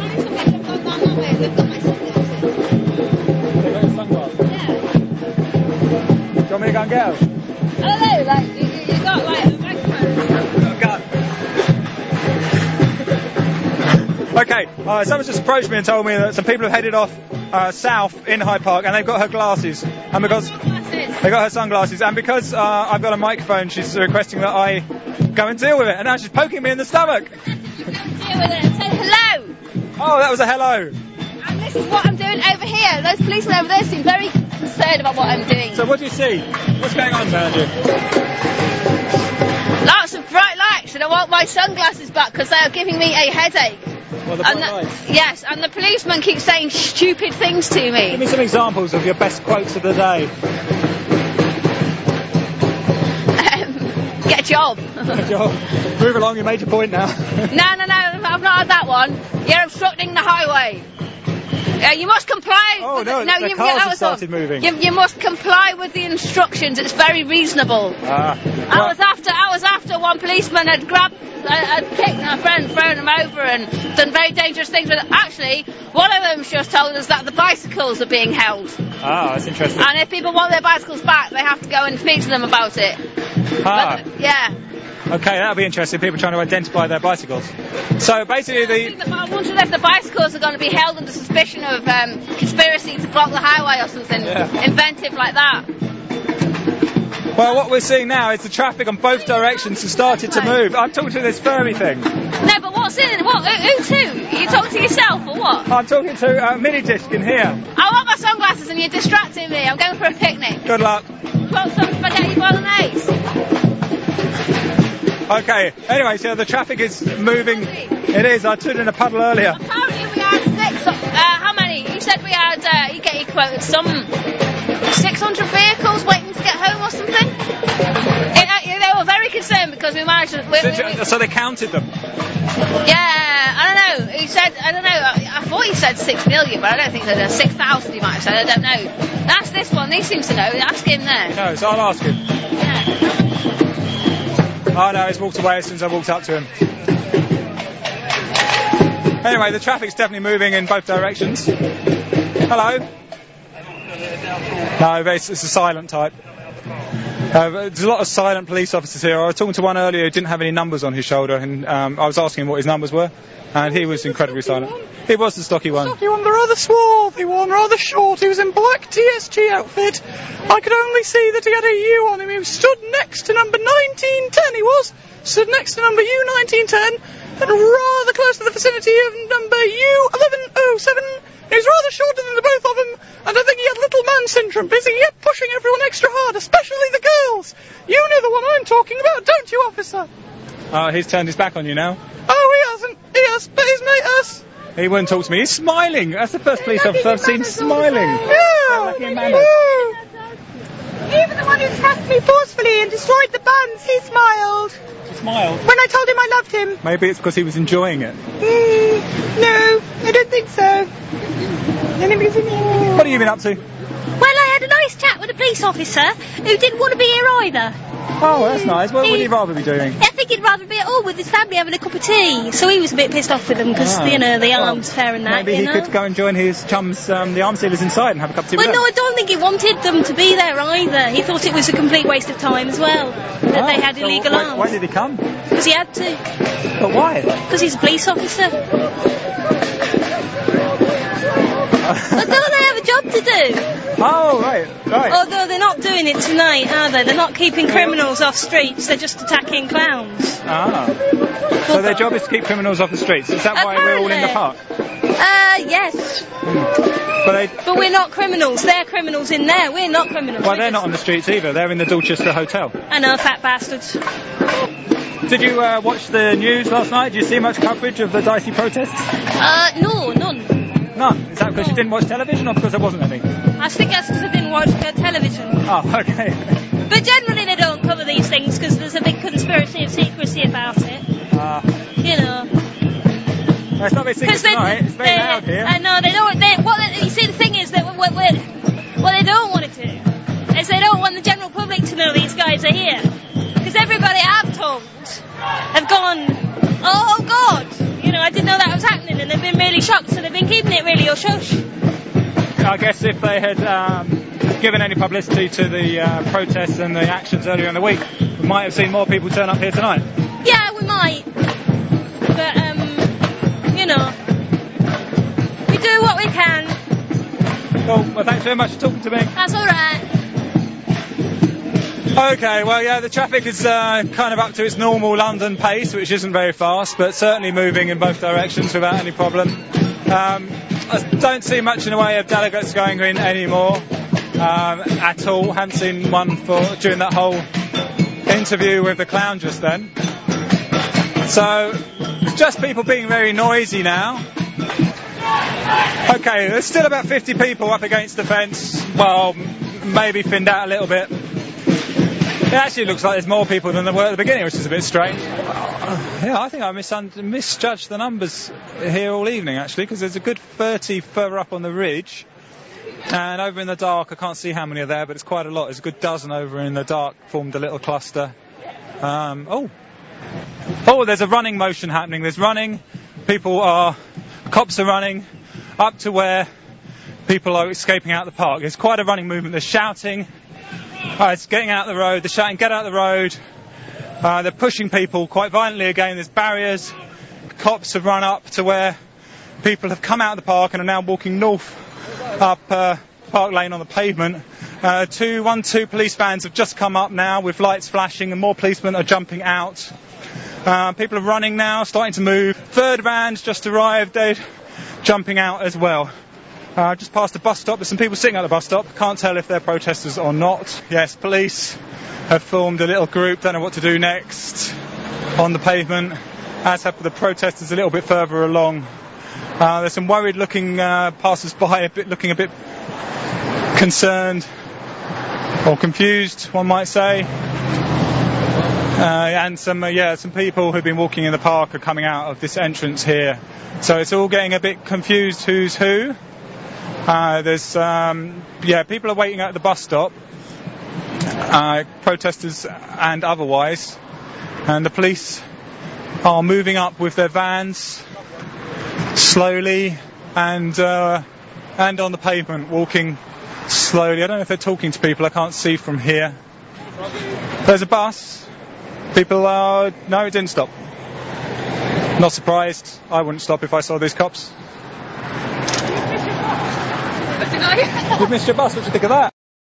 want me to go and get them? I don't know, like, you got like a microphone. Okay, someone just approached me and told me that some people have headed off south in Hyde Park, and they've got her glasses, and because they got her sunglasses, and because I've got a microphone, she's requesting that I go and deal with it, and now she's poking me in the stomach. Deal with it. Say hello. Oh, that was a hello. And this is what I'm doing over here. Those policemen over there seem very concerned about what I'm doing. So what do you see? What's going on around you? Lots of bright lights, and I want my sunglasses back because they are giving me a headache. Well, the bright lights. Yes, and the policeman keeps saying stupid things to me. Give me some examples of your best quotes of the day. Get a job. Get a job. Move along, you made your point now. No, I've not had that one. You're obstructing the highway. You must comply. Oh no, the cars have started moving. You must comply with the instructions. It's very reasonable. I was after one policeman had kicked my friend, thrown him over, and done very dangerous things with it. Actually, one of them just told us that the bicycles are being held. Ah, that's interesting. And if people want their bicycles back, they have to go and speak to them about it. Ah. But, yeah. Okay, that'll be interesting. People trying to identify their bicycles. So basically, I wonder if the bicycles are going to be held under suspicion of conspiracy to block the highway or something inventive like that. Well, what we're seeing now is the traffic on both directions has started to move. I'm talking to this furry thing. No, but what's in it? Who to? Are you talking to yourself or what? I'm talking to a mini disc in here. I want my sunglasses and you're distracting me. I'm going for a picnic. Good luck. Want some spaghetti bolognese? Okay, anyway, so the traffic is moving. It is. I took in a puddle earlier. Apparently we had 6. How many? You said we had, you quoted some 600 vehicles waiting to get home or something? They were very concerned because we managed to... So they counted them? Yeah, I don't know. He said, I don't know, I thought he said 6 million, but I don't think there's 6,000 he might have said, I don't know. That's this one, he seems to know. Ask him there. No, so I'll ask him. Yeah. Oh no, he's walked away as soon as I walked up to him. Anyway, the traffic's definitely moving in both directions. Hello? No, it's a silent type. There's a lot of silent police officers here. I was talking to one earlier who didn't have any numbers on his shoulder, and I was asking him what his numbers were, and he was incredibly silent. He was the stocky one. Stocky one, the rather swarthy one, rather short. He was in black TSG outfit. I could only see that he had a U on him. He stood next to number 1910, he was. Stood next to number U1910, and rather close to the vicinity of number U1107. He was rather shorter than the both of them, and I think he had little man syndrome, busy yet pushing everyone extra hard, especially the girls. You know the one I'm talking about, don't you, officer? He's turned his back on you now. Oh, he hasn't. He has, but his mate has. He wouldn't talk to me. He's smiling. That's the first police officer I've seen smiling. Yeah. Even the one who thrust me forcefully and destroyed the buns, he smiled. He smiled? When I told him I loved him. Maybe it's because he was enjoying it. No, I don't think so. What have you been up to? Well, I had a nice chat with a police officer who didn't want to be here either. Oh, that's nice. What would he rather be doing? I think he'd rather be at home with his family having a cup of tea. So he was a bit pissed off with them because, the arms fair and that. Maybe he could go and join his chums, the arms dealers inside, and have a cup of tea with them. Well, no, I don't think he wanted them to be there either. He thought it was a complete waste of time as well, that they had illegal arms. Why did he come? Because he had to. But why? Because he's a police officer. But don't they have a job to do? Oh, right. Although they're not doing it tonight, are they? They're not keeping criminals off streets, they're just attacking clowns. So their job is to keep criminals off the streets. Is that why we're all in the park? Yes. But we're not criminals. They're criminals in there. We're not criminals. Well, they're not on the streets either. They're in the Dorchester Hotel. I know, fat bastards. Did you watch the news last night? Did you see much coverage of the Dicey protests? No, none. None? Is that because you didn't watch television or because there wasn't any? I think that's because I didn't watch television. Oh, okay. But generally they don't cover these things because there's a big conspiracy of secrecy about it. Well, it's not very secret tonight. It's very loud here. I know, they don't... you see, the thing is that what they don't want to do is they don't want the general public to know these guys are here. Because everybody I've told have gone, oh, God, I didn't know that was happening, and they've been really shocked, so they've been keeping it really hush-hush. I guess if they had given any publicity to the protests and the actions earlier in the week, we might have seen more people turn up here tonight. Yeah, we might. But, we do what we can. Thanks very much for talking to me. That's alright. Okay, well, yeah, the traffic is kind of up to its normal London pace, which isn't very fast, but certainly moving in both directions without any problem. I don't see much in the way of delegates going in anymore at all. Haven't seen one during that whole interview with the clown just then. So, it's just people being very noisy now. Okay, there's still about 50 people up against the fence. Well, maybe thinned out a little bit. It actually looks like there's more people than there were at the beginning, which is a bit strange. Yeah, I think I misjudged the numbers here all evening, actually, because there's a good 30 further up on the ridge. And over in the dark, I can't see how many are there, but it's quite a lot. There's a good dozen over in the dark, formed a little cluster. Oh, there's a running motion happening. There's running. Cops are running up to where people are escaping out of the park. There's quite a running movement. They're shouting. It's getting out of the road. They're shouting, get out of the road. They're pushing people quite violently again. There's barriers. Cops have run up to where people have come out of the park and are now walking north up Park Lane on the pavement. Two police vans have just come up now with lights flashing and more policemen are jumping out. People are running now, starting to move. Third van's just arrived. They're jumping out as well. Just past the bus stop. There's some people sitting at the bus stop. Can't tell if they're protesters or not. Yes, police have formed a little group. Don't know what to do next on the pavement. As have the protesters a little bit further along. There's some worried-looking passers-by, looking a bit concerned or confused, one might say. And some people who've been walking in the park are coming out of this entrance here. So it's all getting a bit confused who's who. There's people are waiting at the bus stop, protesters and otherwise, and the police are moving up with their vans slowly and on the pavement, walking slowly. I don't know if they're talking to people. I can't see from here. There's a bus. People are... No, it didn't stop. Not surprised. I wouldn't stop if I saw these cops. You've missed your bus. What do you think of that?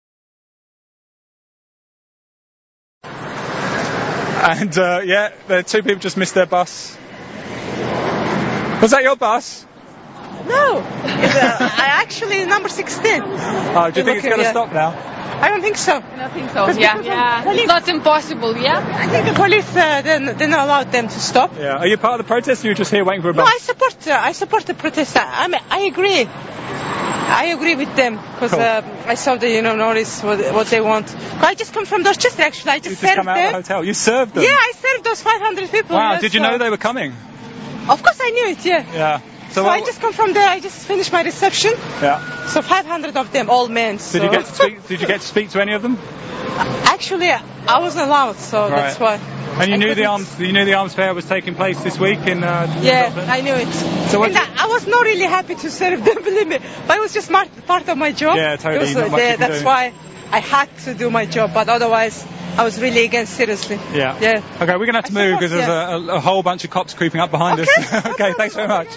And the two people just missed their bus. Was that your bus? No, actually number 16. Oh, do you think it's going to stop now? I don't think so. I don't think so. Yeah. It's not impossible. Yeah. I think the police didn't allow them to stop. Yeah. Are you part of the protest, or are you just here waiting for a bus? No, I support the protest. I agree. I agree with them because I saw the notice what they want. I just come from Dorchester. Actually, I just served come out them. Of the hotel. You served them. Yeah, I served those 500 people. Wow. Did you know they were coming? Of course, I knew it. Yeah. Yeah. So I just come from there. I just finished my reception. Yeah. So 500 of them, all men. So. Did you get to speak to any of them? Actually, I wasn't allowed, so that's why. And you knew the arms fair was taking place this week in. Yeah, I knew it. So I was not really happy to serve them, believe me. But it was just part of my job. Yeah, totally. That's why I had to do my job. But otherwise, I was really against, seriously. Yeah. Okay, we're going to have to move because there's a whole bunch of cops creeping up behind us. Okay, thanks very much.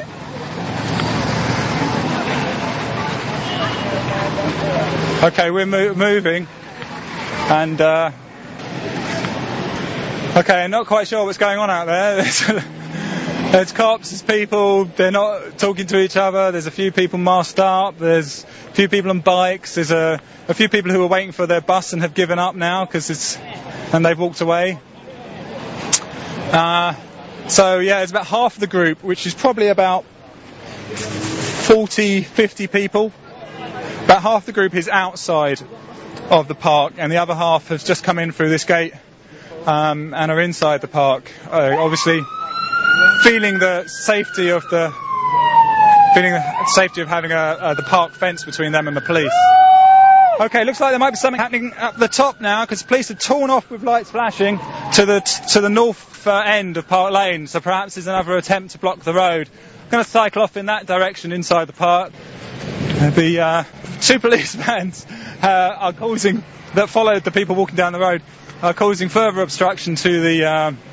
Okay, we're moving, and not quite sure what's going on out there. There's cops, there's people, they're not talking to each other, there's a few people masked up, there's a few people on bikes, there's a few people who are waiting for their bus and have given up now and they've walked away. It's about half the group, which is probably about 40, 50 people. About half the group is outside of the park, and the other half has just come in through this gate and are inside the park. Obviously, feeling the safety of having the park fence between them and the police. Okay, looks like there might be something happening at the top now, because the police have torn off with lights flashing to the north end of Park Lane. So perhaps there's another attempt to block the road. I'm going to cycle off in that direction inside the park. The two police vans that followed the people walking down the road are causing further obstruction to the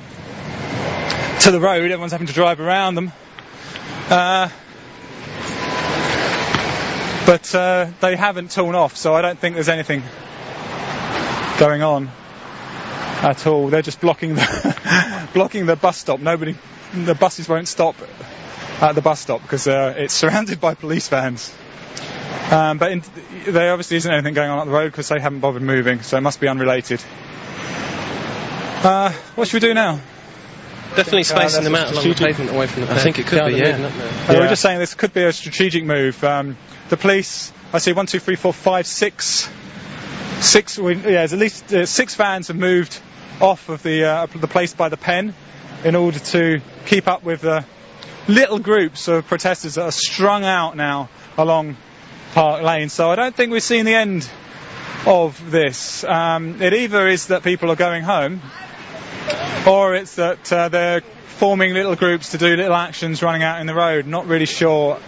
road. Everyone's having to drive around them. but they haven't torn off, so I don't think there's anything going on at all. They're just blocking the bus stop. The buses won't stop at the bus stop because it's surrounded by police vans. But there obviously isn't anything going on up the road because they haven't bothered moving, so it must be unrelated. What should we do now? Definitely spacing them out along the pavement away from the pavement. I think it could be, yeah. We're just saying this could be a strategic move. The police, I see 1, 2, 3, 4, 5, 6. There's at least 6 vans have moved off of the place by the Pen in order to keep up with the little groups of protesters that are strung out now along Park Lane. So I don't think we've seen the end of this. It either is that people are going home, or it's that they're forming little groups to do little actions running out in the road. Not really sure.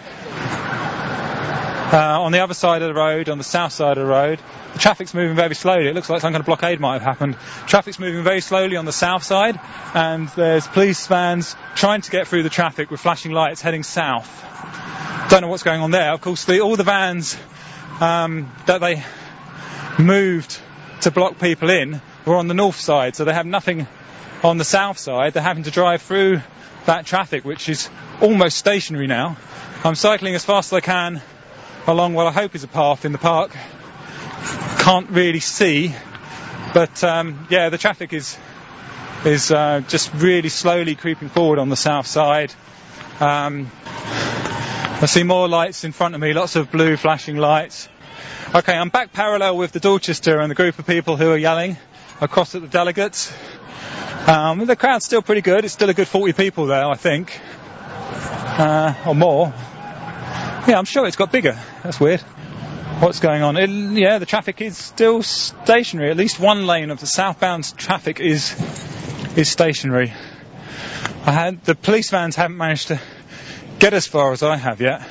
On the other side of the road, on the south side of the road, the traffic's moving very slowly. It looks like some kind of blockade might have happened. Traffic's moving very slowly on the south side, and there's police vans trying to get through the traffic with flashing lights heading south. Don't know what's going on there. Of course, all the vans that they moved to block people in were on the north side, so they have nothing on the south side. They're having to drive through that traffic, which is almost stationary now. I'm cycling as fast as I can along what I hope is a path in the park. Can't really see, but the traffic is just really slowly creeping forward on the south side. I see more lights in front of me, lots of blue flashing lights. Okay, I'm back parallel with the Dorchester and the group of people who are yelling across at the delegates. The crowd's still pretty good. It's still a good 40 people there, I think, or more. Yeah, I'm sure it's got bigger. That's weird. What's going on? The traffic is still stationary. At least one lane of the southbound traffic is stationary. The police vans haven't managed to get as far as I have yet.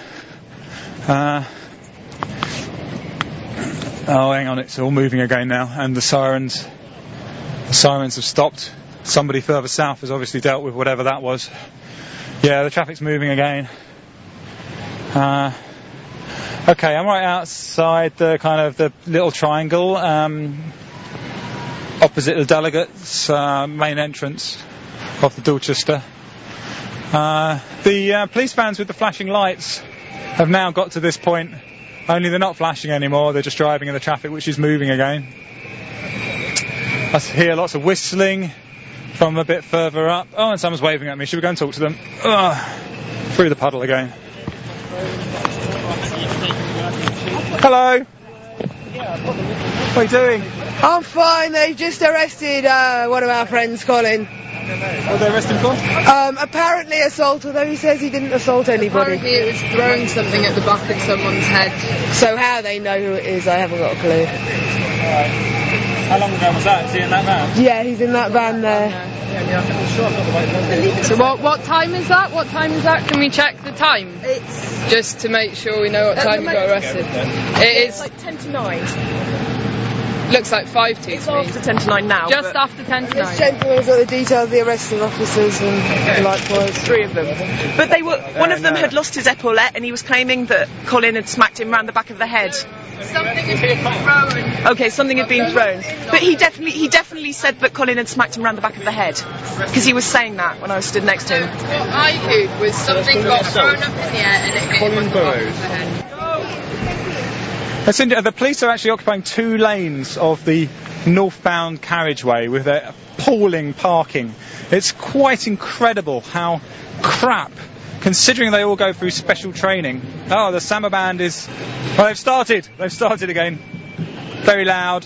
Hang on, it's all moving again now, and the sirens have stopped. Somebody further south has obviously dealt with whatever that was. Yeah, the traffic's moving again. Okay, I'm right outside the little triangle opposite the delegates' main entrance of the Dorchester. The police vans with the flashing lights have now got to this point, only they're not flashing anymore, they're just driving in the traffic, which is moving again. I hear lots of whistling from a bit further up. Oh, and someone's waving at me. Should we go and talk to them? Through the puddle again. Hello. What are you doing? I'm fine. They've just arrested one of our friends, Colin. What did they arrest him for? Apparently assault, although he says he didn't assault anybody. Apparently it was throwing something at the back of someone's head. So how they know who it is, I haven't got a clue. How long ago was that? Is he in that van? Yeah, he's in that van there. So what time is that? What time is that? Can we check the time? It's just to make sure we know what time you got arrested. It's like 10 to 9. Looks like 5 to. It's after 10 to 9 now. Just after 10 to 9. This gentleman's got the details of the arresting officers and likewise. 3 of them. But one of them had lost his epaulette and he was claiming that Colin had smacked him round the back of the head. Something had been thrown. Okay, something had been thrown. But he definitely said that Colin had smacked him round the back of the head. Because he was saying that when I was stood next to him. What I heard was something got thrown up in the air and it hit him on the back of the head. The police are actually occupying 2 lanes of the northbound carriageway with their appalling parking. It's quite incredible how crap, considering they all go through special training. Oh, the Samba band is... Well, they've started again. Very loud.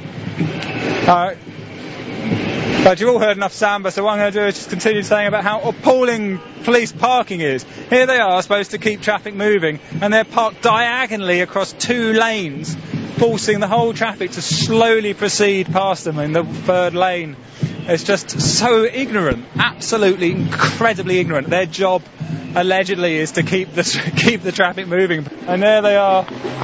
But you've all heard enough Samba, so what I'm going to do is just continue saying about how appalling police parking is. Here they are, supposed to keep traffic moving, and they're parked diagonally across 2 lanes, forcing the whole traffic to slowly proceed past them in the 3rd lane. It's just so ignorant, absolutely incredibly ignorant. Their job, allegedly, is to keep the traffic moving, and there they are,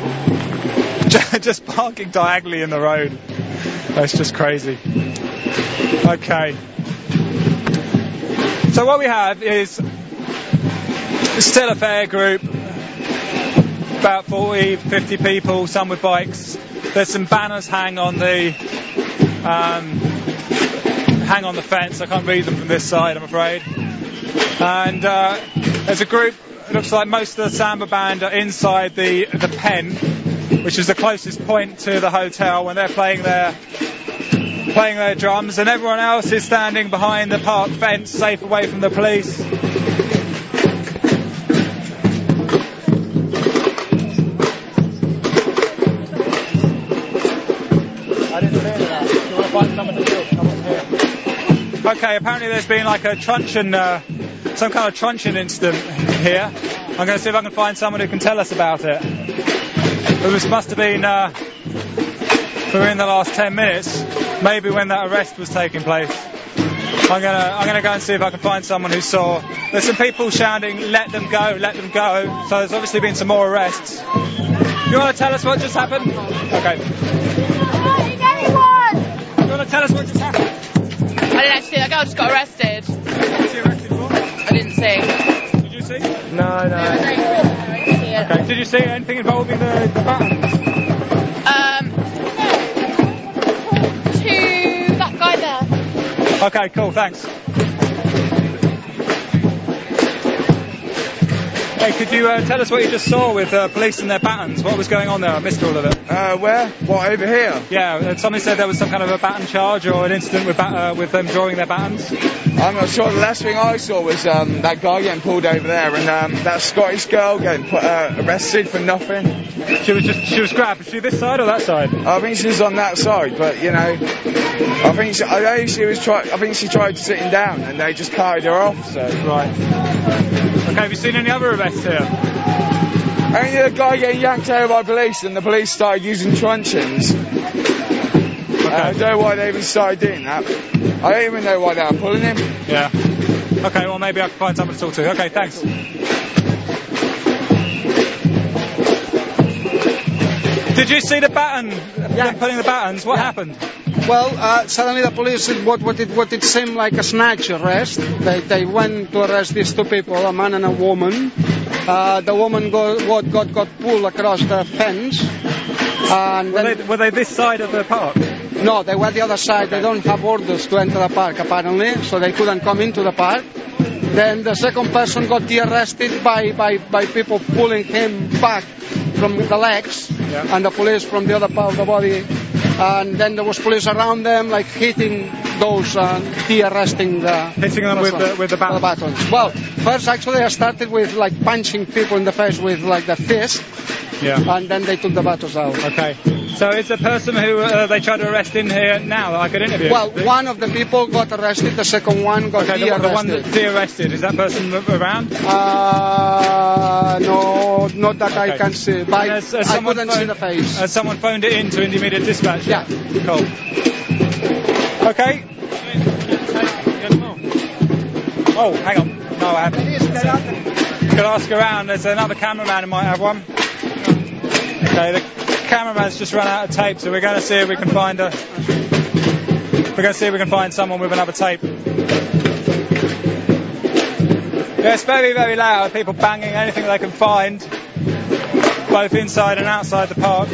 just parking diagonally in the road. It's just crazy. Okay. So what we have is still a fair group, about 40, 50 people, some with bikes. There's some banners hang on the fence. I can't read them from this side, I'm afraid. And there's a group. It looks like most of the Samba band are inside the pen, which is the closest point to the hotel, when they're playing their drums, and everyone else is standing behind the park fence, safe away from the police. Okay, apparently there's been like a truncheon, some kind of truncheon incident here. I'm going to see if I can find someone who can tell us about it. This must have been within the last 10 minutes, maybe when that arrest was taking place. I'm gonna go and see if I can find someone who saw. There's some people shouting, "Let them go, let them go." So there's obviously been some more arrests. You want to tell us what just happened? Okay. You want to tell us what just happened? I didn't actually see. That girl just got arrested. What was she arrested for? I didn't see. Did you see? No. Okay. Did you see anything involving the battens? To that guy there. Okay, cool, thanks. Hey, could you tell us what you just saw with police and their batons? What was going on there? I missed all of it. Where? What, over here? Yeah, somebody said there was some kind of a baton charge or an incident with them drawing their batons. I'm not sure. The last thing I saw was that guy getting pulled over there, and that Scottish girl getting arrested for nothing. She was grabbed. Was she this side or that side? I think she was on that side, but you know, I think she tried sitting down, and they just carried her off. So right. Okay, have you seen any other arrests here? Only the guy getting yanked over by police, and the police started using truncheons. Okay. I don't know why they even started doing that. I don't even know why they were pulling him. Yeah. Okay, well maybe I can find someone to talk to. Okay, thanks. Did you see the baton? Yeah. Pulling the batons? What happened? Well, suddenly the police did what it seemed like a snatch arrest. They went to arrest these two people, a man and a woman. The woman got pulled across the fence. And were they this side of the park? No, they were the other side. They don't have orders to enter the park apparently, so they couldn't come into the park. Then the second person got arrested by people pulling him back from the legs, and the police from the other part of the body. And then there was police around them, like hitting those, de-arresting the... Hitting them with the batons. Well, first actually I started with like punching people in the face with like the fist. Yeah. And then they took the batons out. Okay. So is the person who they tried to arrest in here now that I could interview? Well, one of the people got arrested, the second one got de-arrested. The one that's de-arrested, is that person around? No, not that I can see. I couldn't see the face. Has someone phoned it in to immediate dispatch? Yeah. Cool. Okay. Oh, hang on. No, I haven't. Could ask around. There's another cameraman who might have one. Okay, the cameraman's just run out of tape, so we're going to see if we can find someone with another tape. Yeah, it's very, very loud. People banging anything they can find, both inside and outside the park.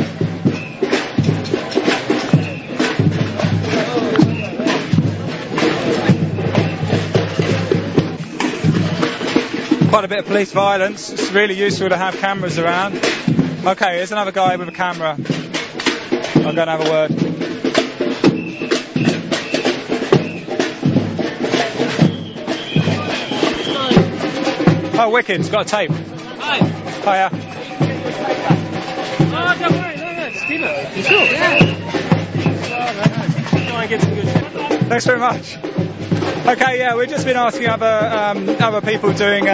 Quite a bit of police violence. It's really useful to have cameras around. Okay, here's another guy with a camera. I'm going to have a word. Oh, wicked, it's got a tape. Hi. Hiya. Oh, don't worry, no, it's Timo. You sure? Yeah. Thanks very much. Okay, yeah, we've just been asking other people doing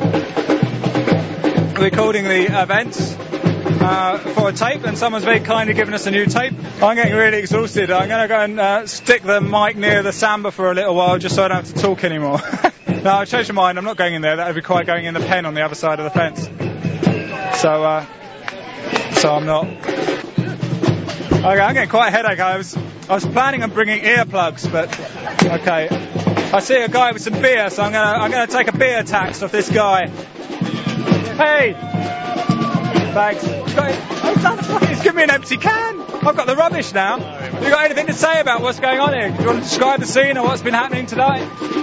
recording the events for a tape, and someone's very kindly given us a new tape. I'm getting really exhausted. I'm going to go and stick the mic near the Samba for a little while just so I don't have to talk anymore. No, I've changed my mind. I'm not going in there. That would require going in the pen on the other side of the fence. So I'm not. Okay, I'm getting quite a headache. I was planning on bringing earplugs, but okay. I see a guy with some beer, so I'm gonna take a beer tax off this guy. Hey! Thanks. He's giving me an empty can. I've got the rubbish now. Have you got anything to say about what's going on here? Do you want to describe the scene or what's been happening tonight?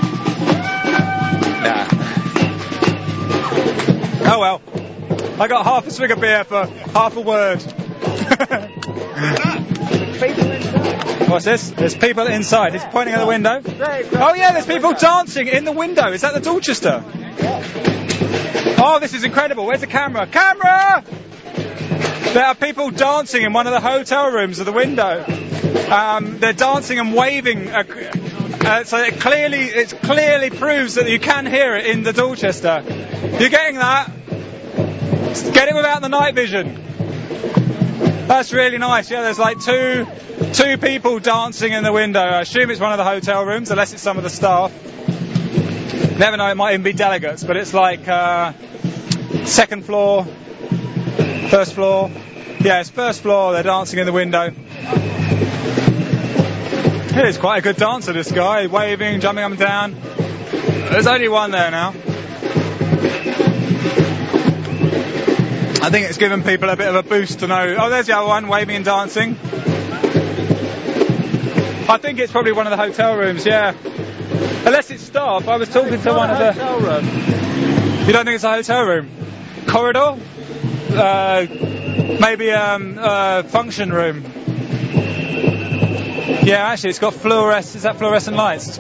Nah. Oh well. I got half a swig of beer for half a word. What's this? There's people inside. He's pointing at the window. Oh yeah, there's people dancing in the window. Is that the Dorchester? Oh, this is incredible. Where's the camera? Camera! There are people dancing in one of the hotel rooms of the window. They're dancing and waving. So it clearly proves that you can hear it in the Dorchester. You're getting that? Get it without the night vision. That's really nice. Yeah, there's like two people dancing in the window. I assume it's one of the hotel rooms, unless it's some of the staff. Never know, it might even be delegates, but it's like second floor, first floor. Yeah, it's first floor. They're dancing in the window. He is quite a good dancer, this guy. Waving, jumping up and down. There's only one there now. I think it's given people a bit of a boost to know. Oh, there's the other one, waving and dancing. I think it's probably one of the hotel rooms, yeah. Unless it's staff. I was talking to one of the... hotel room. You don't think it's a hotel room? Corridor? Maybe a function room. Yeah, actually, it's got is that fluorescent lights?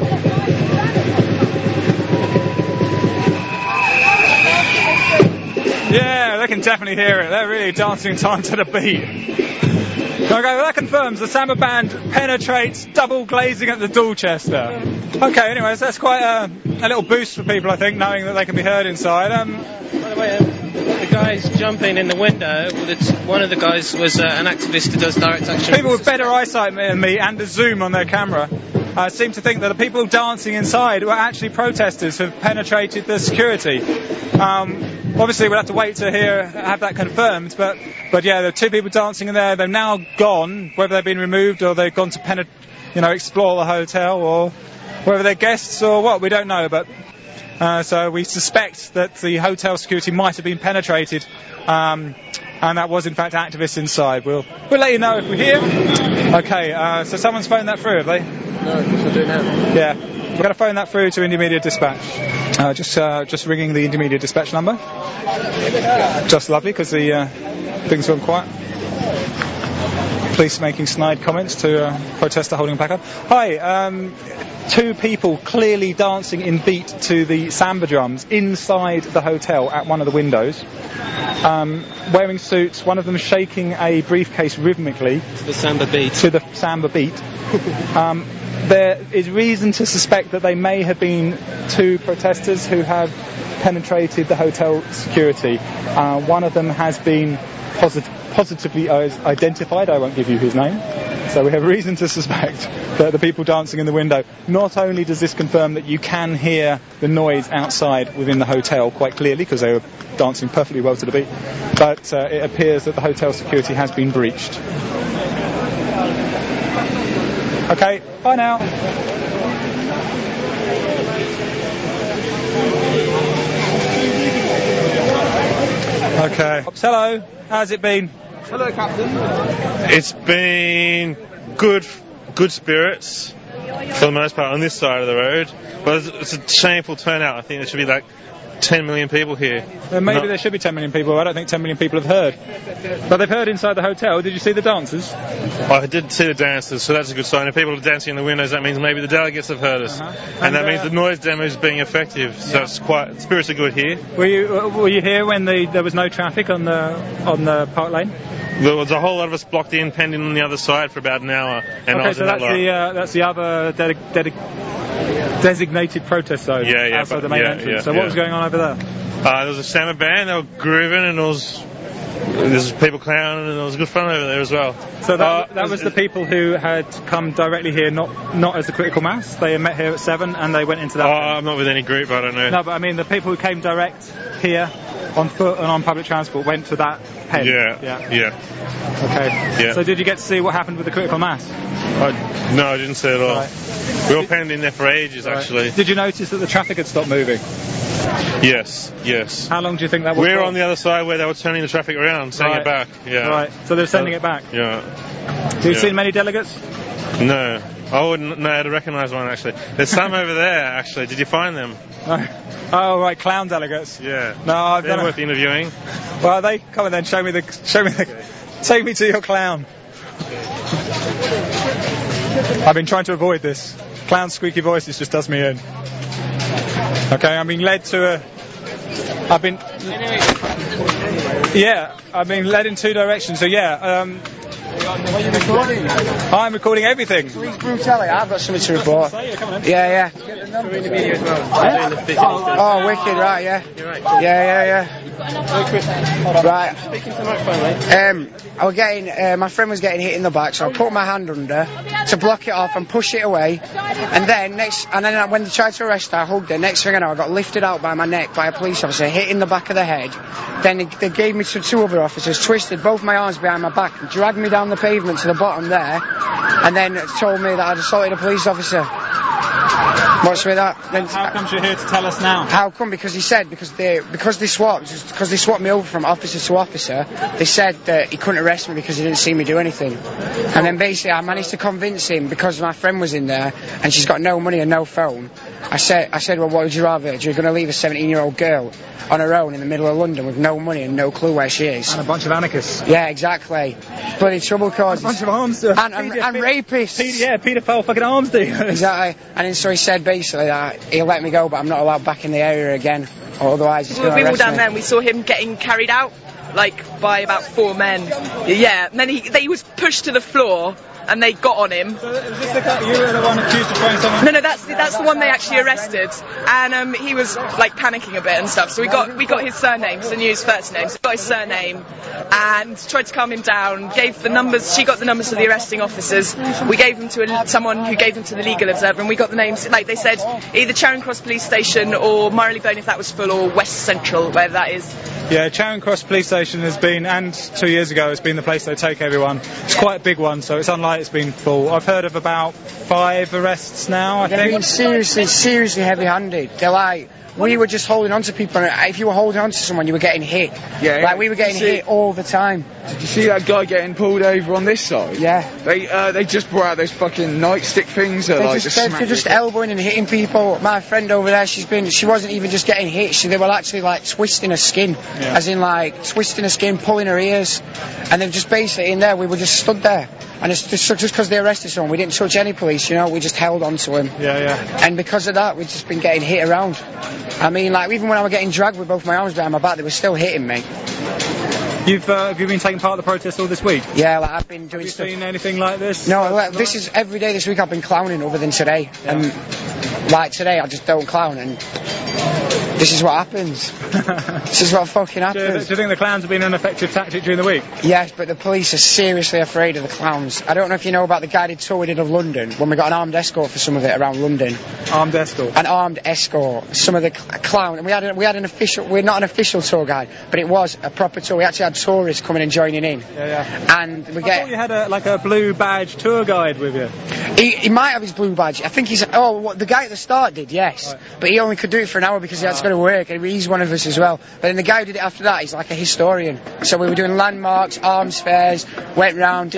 Yeah, they can definitely hear it. They're really dancing time to the beat. Okay, well that confirms the Samba Band penetrates double glazing at the Dorchester. Okay, anyways, that's quite a little boost for people, I think, knowing that they can be heard inside. By the way, the guys jumping in the window, one of the guys was an activist who does direct action. People with better eyesight than me and a zoom on their camera seem to think that the people dancing inside were actually protesters who've penetrated the security. Obviously, we'll have to wait to have that confirmed, but yeah, there are two people dancing in there. They're now gone, whether they've been removed or they've gone to explore the hotel, or whether they're guests or what, we don't know. But so we suspect that the hotel security might have been penetrated, and that was in fact activists inside. We'll let you know if we hear. Okay, so someone's phoned that through, have they? No, because I do now. Yeah. We're going to phone that through to Intermediate Dispatch. Just ringing the Intermediate Dispatch number. Just lovely, because the things are quiet. Police making snide comments to a protester holding a placard. Hi, two people clearly dancing in beat to the samba drums inside the hotel at one of the windows. Wearing suits, one of them shaking a briefcase rhythmically. To the samba beat. There is reason to suspect that they may have been two protesters who have penetrated the hotel security. One of them has been positively identified. I won't give you his name. So we have reason to suspect that the people dancing in the window, not only does this confirm that you can hear the noise outside within the hotel quite clearly, because they were dancing perfectly well to the beat, but it appears that the hotel security has been breached. Okay, bye now. Okay. Hello, how's it been? Hello, Captain. It's been good spirits for the most part on this side of the road, but it's a shameful turnout. I think there should be like 10 million people here. Maybe there should be 10 million people. I don't think 10 million people have heard. But they've heard inside the hotel. Did you see the dancers? I did see the dancers, so that's a good sign. If people are dancing in the windows, that means maybe the delegates have heard us. And that means the noise demo is being effective, so it's quite, spirits are good here. Were you here when there was no traffic on the Park Lane? There was a whole lot of us blocked in, pending on the other side for about an hour. And okay, so that's the other designated protest zone outside the main entrance. So what was going on over there? There was a samba band, they were grooving, and there was people clowning, and there was good fun over there as well. So that was the people who had come directly here, not as a critical mass. They met here at 7 and they went into that. I'm not with any group, I don't know. No, but I mean the people who came direct here on foot and on public transport went to that pen. Yeah. Okay. Yeah. So did you get to see what happened with the critical mass? No, I didn't see it at all. Right. We were penned in there for ages, actually. Did you notice that the traffic had stopped moving? Yes. How long do you think that was? We're on the other side where they were turning the traffic around, sending it back. Yeah. Right. So they're sending it back. Yeah. Have you seen many delegates? No. I wouldn't know how to recognise one actually. There's some over there actually. Did you find them? Oh right, clown delegates. Yeah. No, they're worth interviewing. Well, they come and then show me the. Take me to your clown. I've been trying to avoid this. Clown's squeaky voices just does me in. Okay, I'm being led to a. I've been led in two directions. So yeah. Are you recording? I'm recording everything. Police brutality. I've got something to report. Yeah. We're in the video as well. Oh, wicked, right, yeah. Yeah. Right. Speaking to the microphone, mate. My friend was getting hit in the back, so I put my hand under to block it off and push it away. And then when they tried to arrest her, I hugged her. Next thing I know, I got lifted out by my neck by a police officer, hit in the back of the head. Then they gave me to two other officers, twisted both my arms behind my back, and dragged me down the pavement to the bottom there, and then told me that I'd assaulted a police officer. What's with that? How come you're here to tell us now? How come? Because he said because they swapped me over from officer to officer. They said that he couldn't arrest me because he didn't see me do anything. And then basically I managed to convince him, because my friend was in there and she's got no money and no phone. I said, well, what would you rather? You're going to leave a 17-year-old girl on her own in the middle of London with no money and no clue where she is? And a bunch of anarchists. Yeah, exactly. Bloody trouble causers. A bunch of arms dealers. And rapists. Paedophile fucking arms dealers. Exactly. And then so he said basically that he'll let me go, but I'm not allowed back in the area again, or otherwise he's going to arrest me. We were down there and we saw him getting carried out, by about 4 men. Yeah, and then he was pushed to the floor, and they got on him. So is this you were the one accused of throwing someone? No, that's the one they actually arrested, and he was panicking a bit and stuff. So we got his surname, so knew his first name. So we got his surname and tried to calm him down. Gave the numbers. She got the numbers of the arresting officers. We gave them to someone who gave them to the legal observer, and we got the names. Like they said, either Charing Cross Police Station or Marylebone if that was full, or West Central, where that is. Yeah, Charing Cross Police Station has been, and 2 years ago, has been the place they take everyone. It's quite a big one, so it's unlikely it's been full. I've heard of about 5 arrests now, I think. They've been seriously heavy-handed. They're like, we were just holding on to people, and if you were holding on to someone, you were getting hit. Yeah. We were getting hit all the time. Did you see that guy getting pulled over on this side? Yeah. They just brought out those fucking nightstick things that they're just elbowing and hitting people. My friend over there, she wasn't even just getting hit. They were actually twisting her skin, as in twisting her skin, pulling her ears, and then just basically in there we were just stood there. And it's just because they arrested someone, we didn't touch any police, we just held on to him. Yeah. And because of that, we've just been getting hit around. I mean, even when I was getting dragged with both my arms behind my back, they were still hitting me. Have you been taking part of the protest all this week? Yeah, I've been doing stuff. Have you seen anything like this? No, this is every day this week I've been clowning other than today. Yeah. And today I just don't clown, and this is what happens. This is what fucking happens. Do you think the clowns have been an effective tactic during the week? Yes, but the police are seriously afraid of the clowns. I don't know if you know about the guided tour we did of London, when we got an armed escort for some of it around London. Armed escort? An armed escort. Some of the clown. And we had an official, we're not an official tour guide, but it was a proper tour. We actually had tourists coming and joining in. Yeah. And I thought you had a blue badge tour guide with you. He might have his blue badge. I think the guy at the start did, yes. Right. But he only could do it for an hour because he had to go to work, and he's one of us as well. But then the guy who did it after that, he's like a historian. So we were doing landmarks, arms fairs, went round,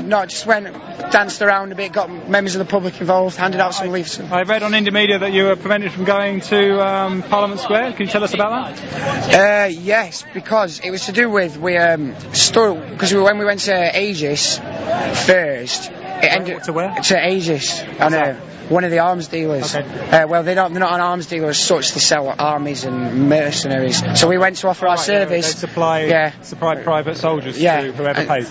danced around a bit, got members of the public involved, handed out some leaflets. I read on Indie Media that you were prevented from going to Parliament Square. Can you tell us about that? Yes, because it was to do with because when we went to Aegis first, it ended to where? To Aegis. One of the arms dealers. Okay. Well, they're not an arms dealer as such. They sell armies and mercenaries. So we went to offer our service. They supply private soldiers to whoever pays.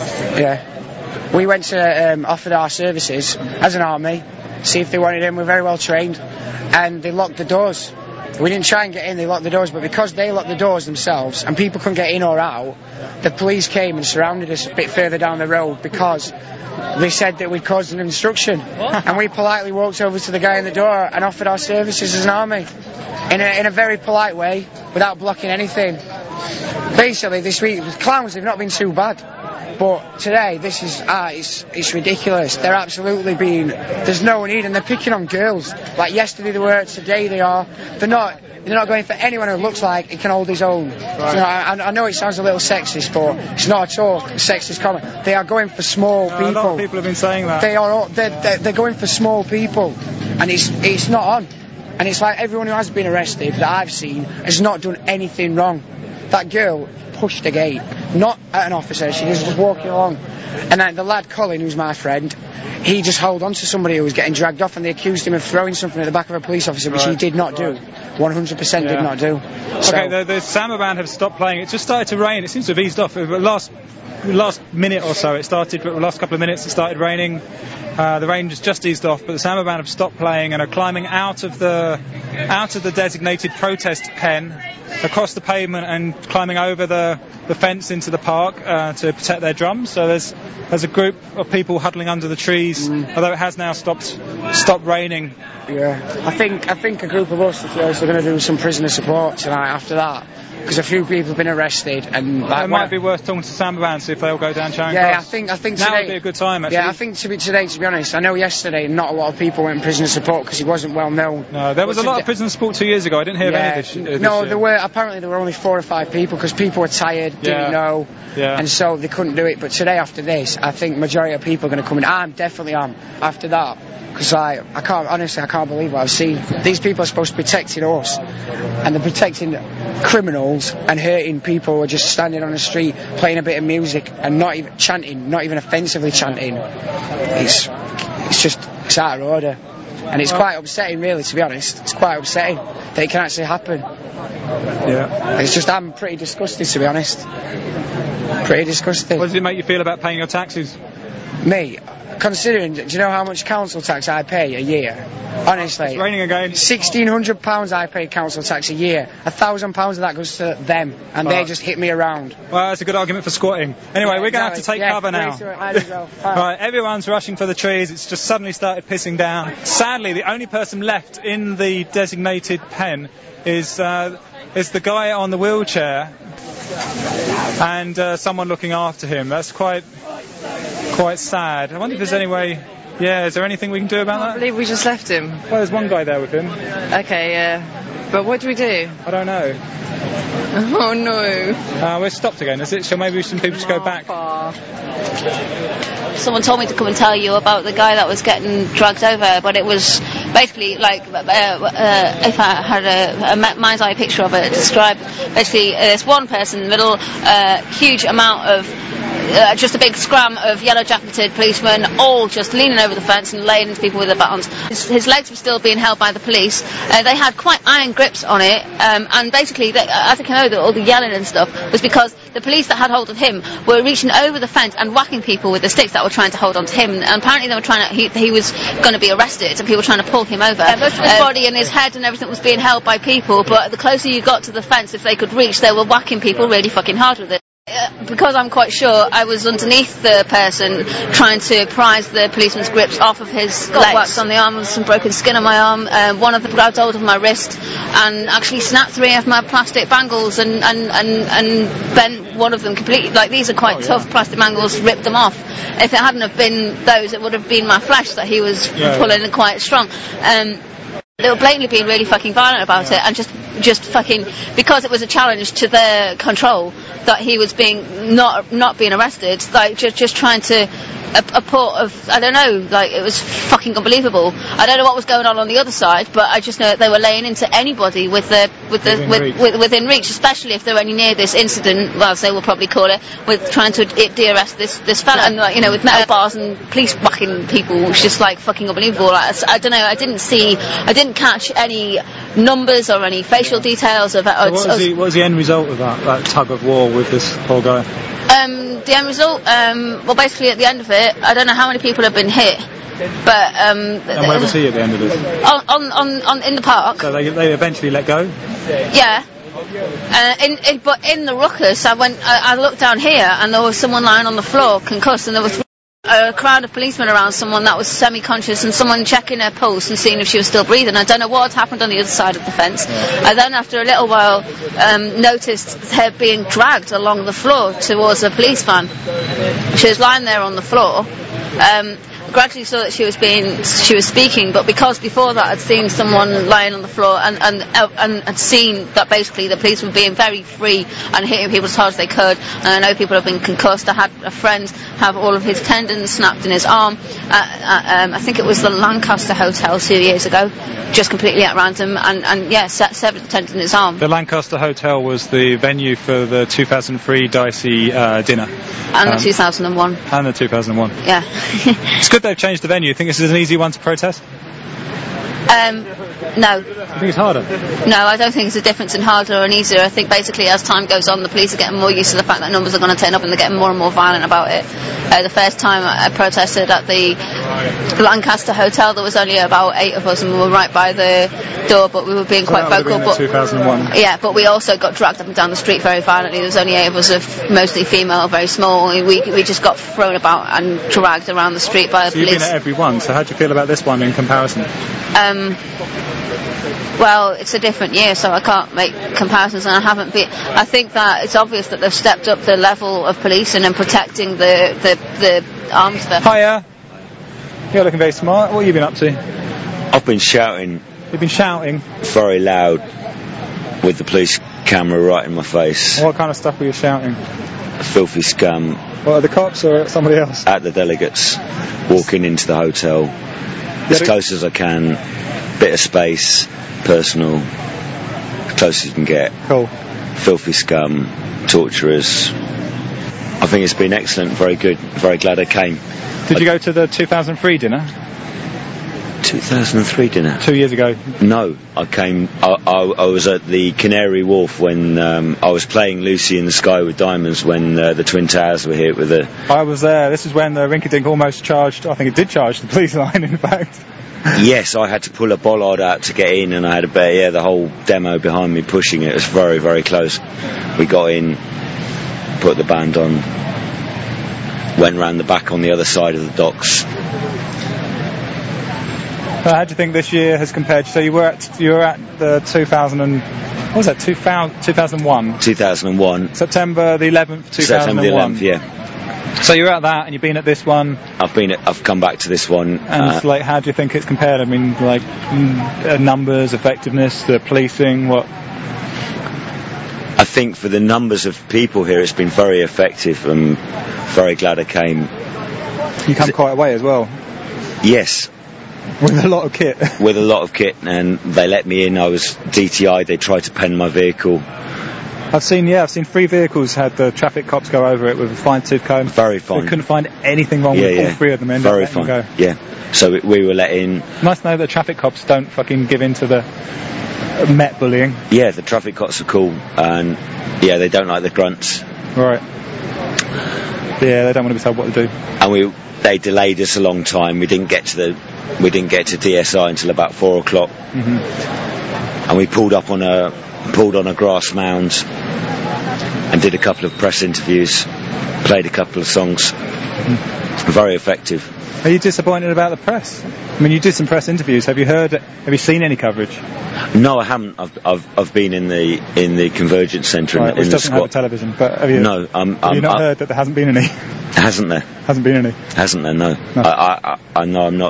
Yeah. We went to offer our services as an army, see if they wanted in. We're very well trained, and they locked the doors. We didn't try and get in, they locked the doors, but because they locked the doors themselves and people couldn't get in or out, the police came and surrounded us a bit further down the road because they said that we'd caused an obstruction. And we politely walked over to the guy in the door and offered our services as an army in a very polite way without blocking anything. Basically, this week, the clowns have not been too bad. But today, this is it's ridiculous. They're absolutely there's no need, and they're picking on girls. Like yesterday they were, today they are. They're not going for anyone who looks like he can hold his own. Right. You know, I know it sounds a little sexist, but it's not at all a sexist comment. They are going for small people. A lot of people have been saying that. They're going for small people, and it's not on. And it's like everyone who has been arrested that I've seen has not done anything wrong. That girl pushed the gate, not at an officer, she was just walking along. And then the lad Colin, who's my friend, he just held on to somebody who was getting dragged off, and they accused him of throwing something at the back of a police officer, which he did not do. 100% did not do. Okay, the Samba band have stopped playing. It just started to rain. It seems to have eased off. The last minute or so it started, but the last couple of minutes it started raining. The rain just eased off, but the Samba band have stopped playing and are climbing out of the designated protest pen, across the pavement and climbing over the fence into the park to protect their drums. So there's a group of people huddling under the trees, although it has now stopped raining. Yeah, I think a group of us are also going to do some prisoner support tonight after that, because a few people have been arrested, and it might be worth talking to Samba band, see if they'll go down Charing Cross. Yeah, I think now today would be a good time. Actually. Yeah, I think today, to be honest, I know yesterday not a lot of people went prisoner support because he wasn't well known. No, there was a lot of prisoner support 2 years ago. I didn't hear of any of this. No, there were only 4 or 5 people because people were tired, didn't know, and so they couldn't do it. But today, after this, I think majority of people are going to come in. I definitely am after that. Because I can't believe what I've seen. These people are supposed to be protecting us, and they're protecting criminals and hurting people who are just standing on the street playing a bit of music and not even chanting, not even offensively chanting. It's out of order, and it's quite upsetting, really. To be honest, it's quite upsetting that it can actually happen. Yeah, it's just I'm pretty disgusted, to be honest. Pretty disgusted. What does it make you feel about paying your taxes? Me. Considering, do you know how much council tax I pay a year? Honestly, it's raining again. £1,600 I pay council tax a year. £1,000 of that goes to them, and they just hit me around. Well, that's a good argument for squatting. Anyway, we're going to have to take cover now. Right, everyone's rushing for the trees. It's just suddenly started pissing down. Sadly, the only person left in the designated pen is the guy on the wheelchair and someone looking after him. That's quite sad. I wonder if there's any way. Yeah, is there anything we can do about that? I believe we just left him. Well, there's one guy there with him. Okay, yeah. But what do we do? I don't know. Oh no. We're stopped again, is it? So maybe some people should go back. Someone told me to come and tell you about the guy that was getting dragged over, but it was basically like, if I had a mind's eye picture of it, described basically there's one person in the middle, huge amount of just a big scrum of yellow-jacketed policemen, all just leaning over the fence and laying into people with their batons. His legs were still being held by the police. They had quite iron grips on it, and basically, I think I know that all the yelling and stuff was because the police that had hold of him were reaching over the fence and whacking people with the sticks that were trying to hold on to him. And apparently, they were he was going to be arrested, and people were trying to pull him over. Most of his body and his head and everything was being held by people, but the closer you got to the fence, if they could reach, they were whacking people really fucking hard with it. Because I'm quite sure I was underneath the person trying to prise the policeman's grips off of his legs. Wax on the arm and some broken skin on my arm. One of them grabbed hold of my wrist and actually snapped 3 of my plastic bangles and bent one of them completely. Like, these are quite tough plastic bangles, ripped them off. If it hadn't have been those, it would have been my flesh that he was pulling quite strong. They were blatantly being really fucking violent about it, and just fucking, because it was a challenge to their control that he was being not being arrested, like just trying to a port of, I don't know, like, it was fucking unbelievable. I don't know what was going on the other side, but I just know that they were laying into anybody within reach, especially if they were any near this incident, well, as they will probably call it, with trying to de-arrest this fella, and, like, you know, with metal bars and police whacking people. It was just like fucking unbelievable. Like, I don't know, I didn't catch any numbers or any facial details of it. So what was the end result of that tug of war with this poor guy? The end result, well, basically at the end of it, I don't know how many people have been hit, but and where was he at the end of this? In the park. So they eventually let go? Yeah. But in the ruckus, I looked down here and there was someone lying on the floor concussed, and there was A crowd of policemen around someone that was semi-conscious and someone checking her pulse and seeing if she was still breathing. I don't know what had happened on the other side of the fence. I then, after a little while, noticed her being dragged along the floor towards a police van. She was lying there on the floor. Gradually saw that she was speaking, but because before that I'd seen someone lying on the floor and had seen that basically the police were being very free and hitting people as hard as they could, and I know people have been concussed. I had a friend have all of his tendons snapped in his arm. I think it was the Lancaster Hotel 2 years ago, just completely at random, and severed the tendon in his arm. The Lancaster Hotel was the venue for the 2003 Dicey dinner. And the 2001. And the 2001. Yeah. It's good they've changed the venue. You think this is an easy one to protest? No. I think it's harder. No, I don't think it's a difference in harder or easier. I think basically as time goes on, the police are getting more used to the fact that numbers are going to turn up and they're getting more and more violent about it. The first time I protested at the Lancaster Hotel, there was only about 8 of us and we were right by the door, but we were being quite vocal. But 2001. Yeah, but we also got dragged up and down the street very violently. There was only 8 of us, mostly female, very small. We just got thrown about and dragged around the street by the police. You've been at every one, so how do you feel about this one in comparison? Well, it's a different year, so I can't make comparisons, and I haven't been. I think that it's obvious that they've stepped up the level of policing and protecting the arms. Hiya. You're looking very smart. What have you been up to? I've been shouting. You've been shouting? Very loud, with the police camera right in my face. What kind of stuff were you shouting? Filthy scum. What, at the cops or at somebody else? At the delegates, walking into the hotel, as close as I can, bit of space, personal, as close as you can get. Cool. Filthy scum, torturers. I think it's been excellent, very good, very glad I came. Did you go to the 2003 dinner? 2003 dinner? 2 years ago. No, I came, I was at the Canary Wharf when I was playing Lucy in the Sky with Diamonds when the Twin Towers were hit with the... I was there. This is when Rinky-Dink almost charged, I think it did charge the police line in fact. Yes, I had to pull a bollard out to get in, and I had the whole demo behind me pushing it. It was very, very close. We got in, put the band on, went round the back on the other side of the docks. How do you think this year has compared? So you were at the 2000 what was that? 2001. 2001. September the 11th, 2001. September the 11th, yeah. So you're at that, and you've been at this one. I've come back to this one. And it's like, how do you think it's compared? I mean, like numbers, effectiveness, the policing, what? I think for the numbers of people here, it's been very effective. I'm very glad I came. You come quite a way as well. Yes. With a lot of kit. With a lot of kit, and they let me in. I was DTI'd. They tried to pen my vehicle. I've seen 3 vehicles had the traffic cops go over it with a fine-tooth comb. Very fine. They couldn't find anything wrong with all 3 of them. Very fine. Go. Yeah. So we were let in. Nice to know that traffic cops don't fucking give in to the Met bullying. Yeah, the traffic cops are cool, and they don't like the grunts. Right. Yeah, they don't want to be told what to do. And they delayed us a long time. We didn't get to DSI until about 4 o'clock. Mm-hmm. And we pulled on a grass mound and did a couple of press interviews, played a couple of songs. Mm-hmm. Very effective. Are you disappointed about the press? I mean, you did some press interviews. Have you seen any coverage? No, I haven't. I've been in the Convergence Centre in which the doesn't squat. have a television, but have you? No, have you not heard that there hasn't been any? Hasn't there? Hasn't been any. Hasn't there? No. I know I'm not.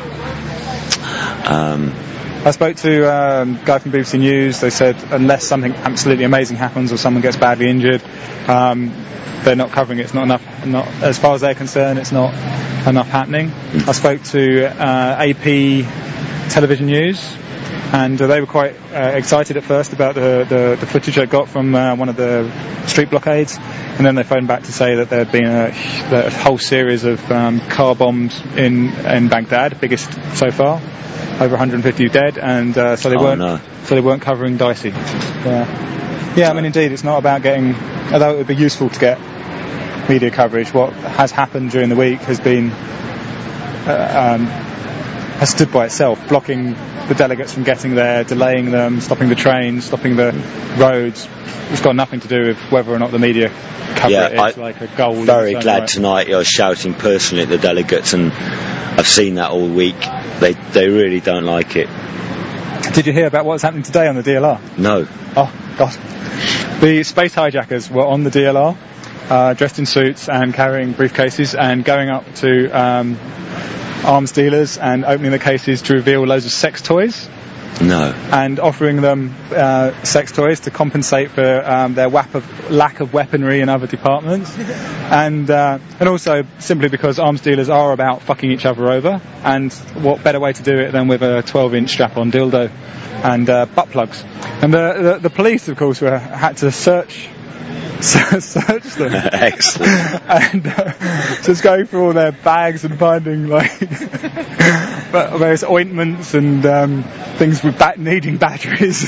I spoke to a guy from BBC News. They said unless something absolutely amazing happens or someone gets badly injured, they're not covering it. It's not enough. Not as far as they're concerned, it's not enough happening. I spoke to AP Television News, and they were quite excited at first about the footage I got from one of the street blockades, and then they phoned back to say that there had been a whole series of car bombs in Baghdad, biggest so far, over 150 dead, and so they weren't covering Dicey. Yeah, I mean, indeed, it's not about getting, although it would be useful to get media coverage. What has happened during the week has been has stood by itself, blocking the delegates from getting there, delaying them, stopping the trains, stopping the roads. It's got nothing to do with whether or not the media cover it. It's like a goal. Very glad tonight you're shouting personally at the delegates, and I've seen that all week. They really don't like it. Did you hear about what's happening today on the DLR? No. Oh, God. The space hijackers were on the DLR, dressed in suits and carrying briefcases, and going up to arms dealers and opening the cases to reveal loads of sex toys. No. And offering them sex toys to compensate for their lack of weaponry in other departments, and also simply because arms dealers are about fucking each other over, and what better way to do it than with a 12-inch strap-on dildo and butt plugs. And the police, of course, had to search them. Excellent. And just going through all their bags and finding various ointments and things with needing batteries.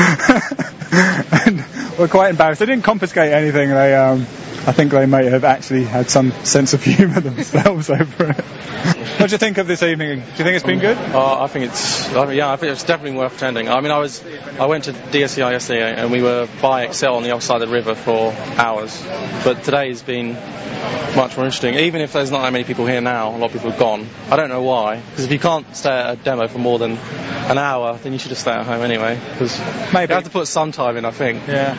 And were quite embarrassed. They didn't confiscate anything. I think they may have actually had some sense of humour themselves over it. What do you think of this evening? Do you think it's been good? I think it's definitely worth attending. I mean, I went to DSEI yesterday and we were by Excel on the other side of the river for hours. But today has been much more interesting. Even if there's not that many people here now, a lot of people have gone. I don't know why. Because if you can't stay at a demo for more than an hour, then you should just stay at home anyway. Because you have to put some time in, I think. Yeah.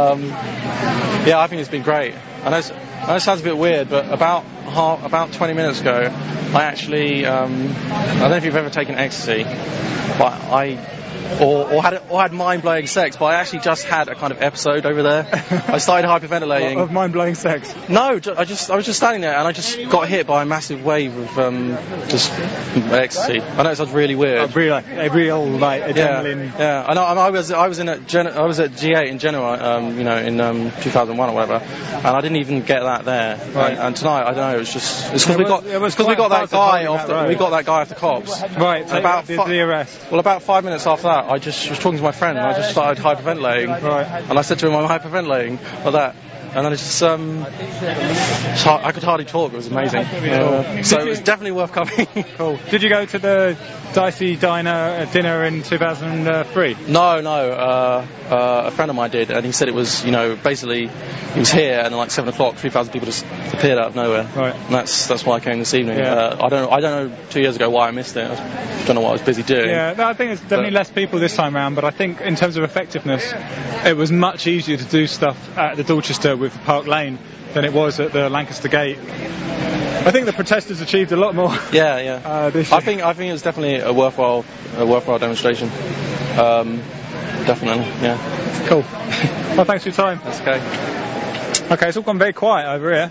I think it's been great. I know it sounds a bit weird, but about 20 minutes ago, I actually, I don't know if you've ever taken ecstasy, but or had mind-blowing sex, but I actually just had a kind of episode over there. I started hyperventilating. Of mind-blowing sex? No, I was just standing there and I just got hit by a massive wave of just ecstasy. I know it sounds really weird. A real adrenaline. Yeah. I know. I was at G8 in Genoa, in 2001 or whatever, and I didn't even get that there. Right. And tonight, I don't know. It's because we got that guy off the cops. Right. The arrest. Well, about 5 minutes after that, I just was talking to my friend and I just started hyperventilating. Right. And I said to him, I'm hyperventilating like that. And then I could hardly talk. It was amazing. So it was definitely worth coming. Cool. Did you go to the Dicey dinner in 2003? No. A friend of mine did, and he said it was, basically he was here, and like 7 o'clock, 3,000 people just appeared out of nowhere. Right. And that's why I came this evening. Yeah. I don't know 2 years ago why I missed it. I don't know what I was busy doing. Yeah, no, I think it's definitely less people this time round, but I think in terms of effectiveness, it was much easier to do stuff at the Dorchester with Park Lane than it was at the Lancaster Gate. I think the protesters achieved a lot more. Yeah. This year. I think it was definitely a worthwhile demonstration. Definitely, yeah. Cool. Well, thanks for your time. That's okay. Okay, it's all gone very quiet over here.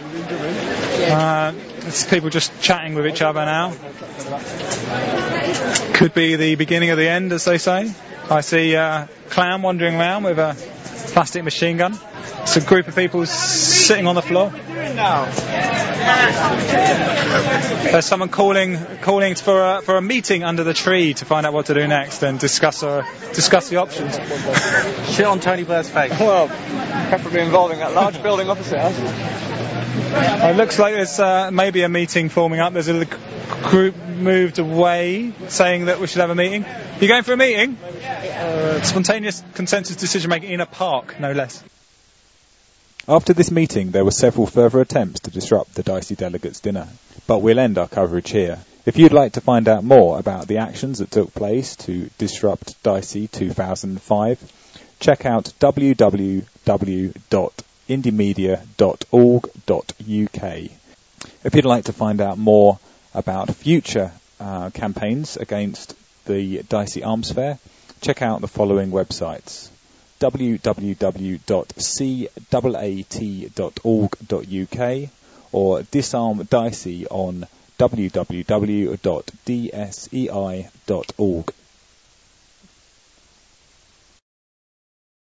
It's people just chatting with each other now. Could be the beginning of the end, as they say. I see Clown wandering around with a plastic machine gun. It's a group of people sitting on the floor. There's someone calling for a meeting under the tree to find out what to do next and discuss the options. Shit on Tony Blair's face. Well, preferably involving that large building opposite us. It looks like there's maybe a meeting forming up. There's a group moved away saying that we should have a meeting. You going for a meeting? Spontaneous consensus decision making in a park, no less. After this meeting, there were several further attempts to disrupt the Dicey delegates' dinner, but we'll end our coverage here. If you'd like to find out more about the actions that took place to disrupt Dicey 2005, check out www.indiemedia.org.uk. If you'd like to find out more about future campaigns against the Dicey Arms Fair, check out the following websites: www.caat.org.uk or Disarm Dicey on www.dsei.org.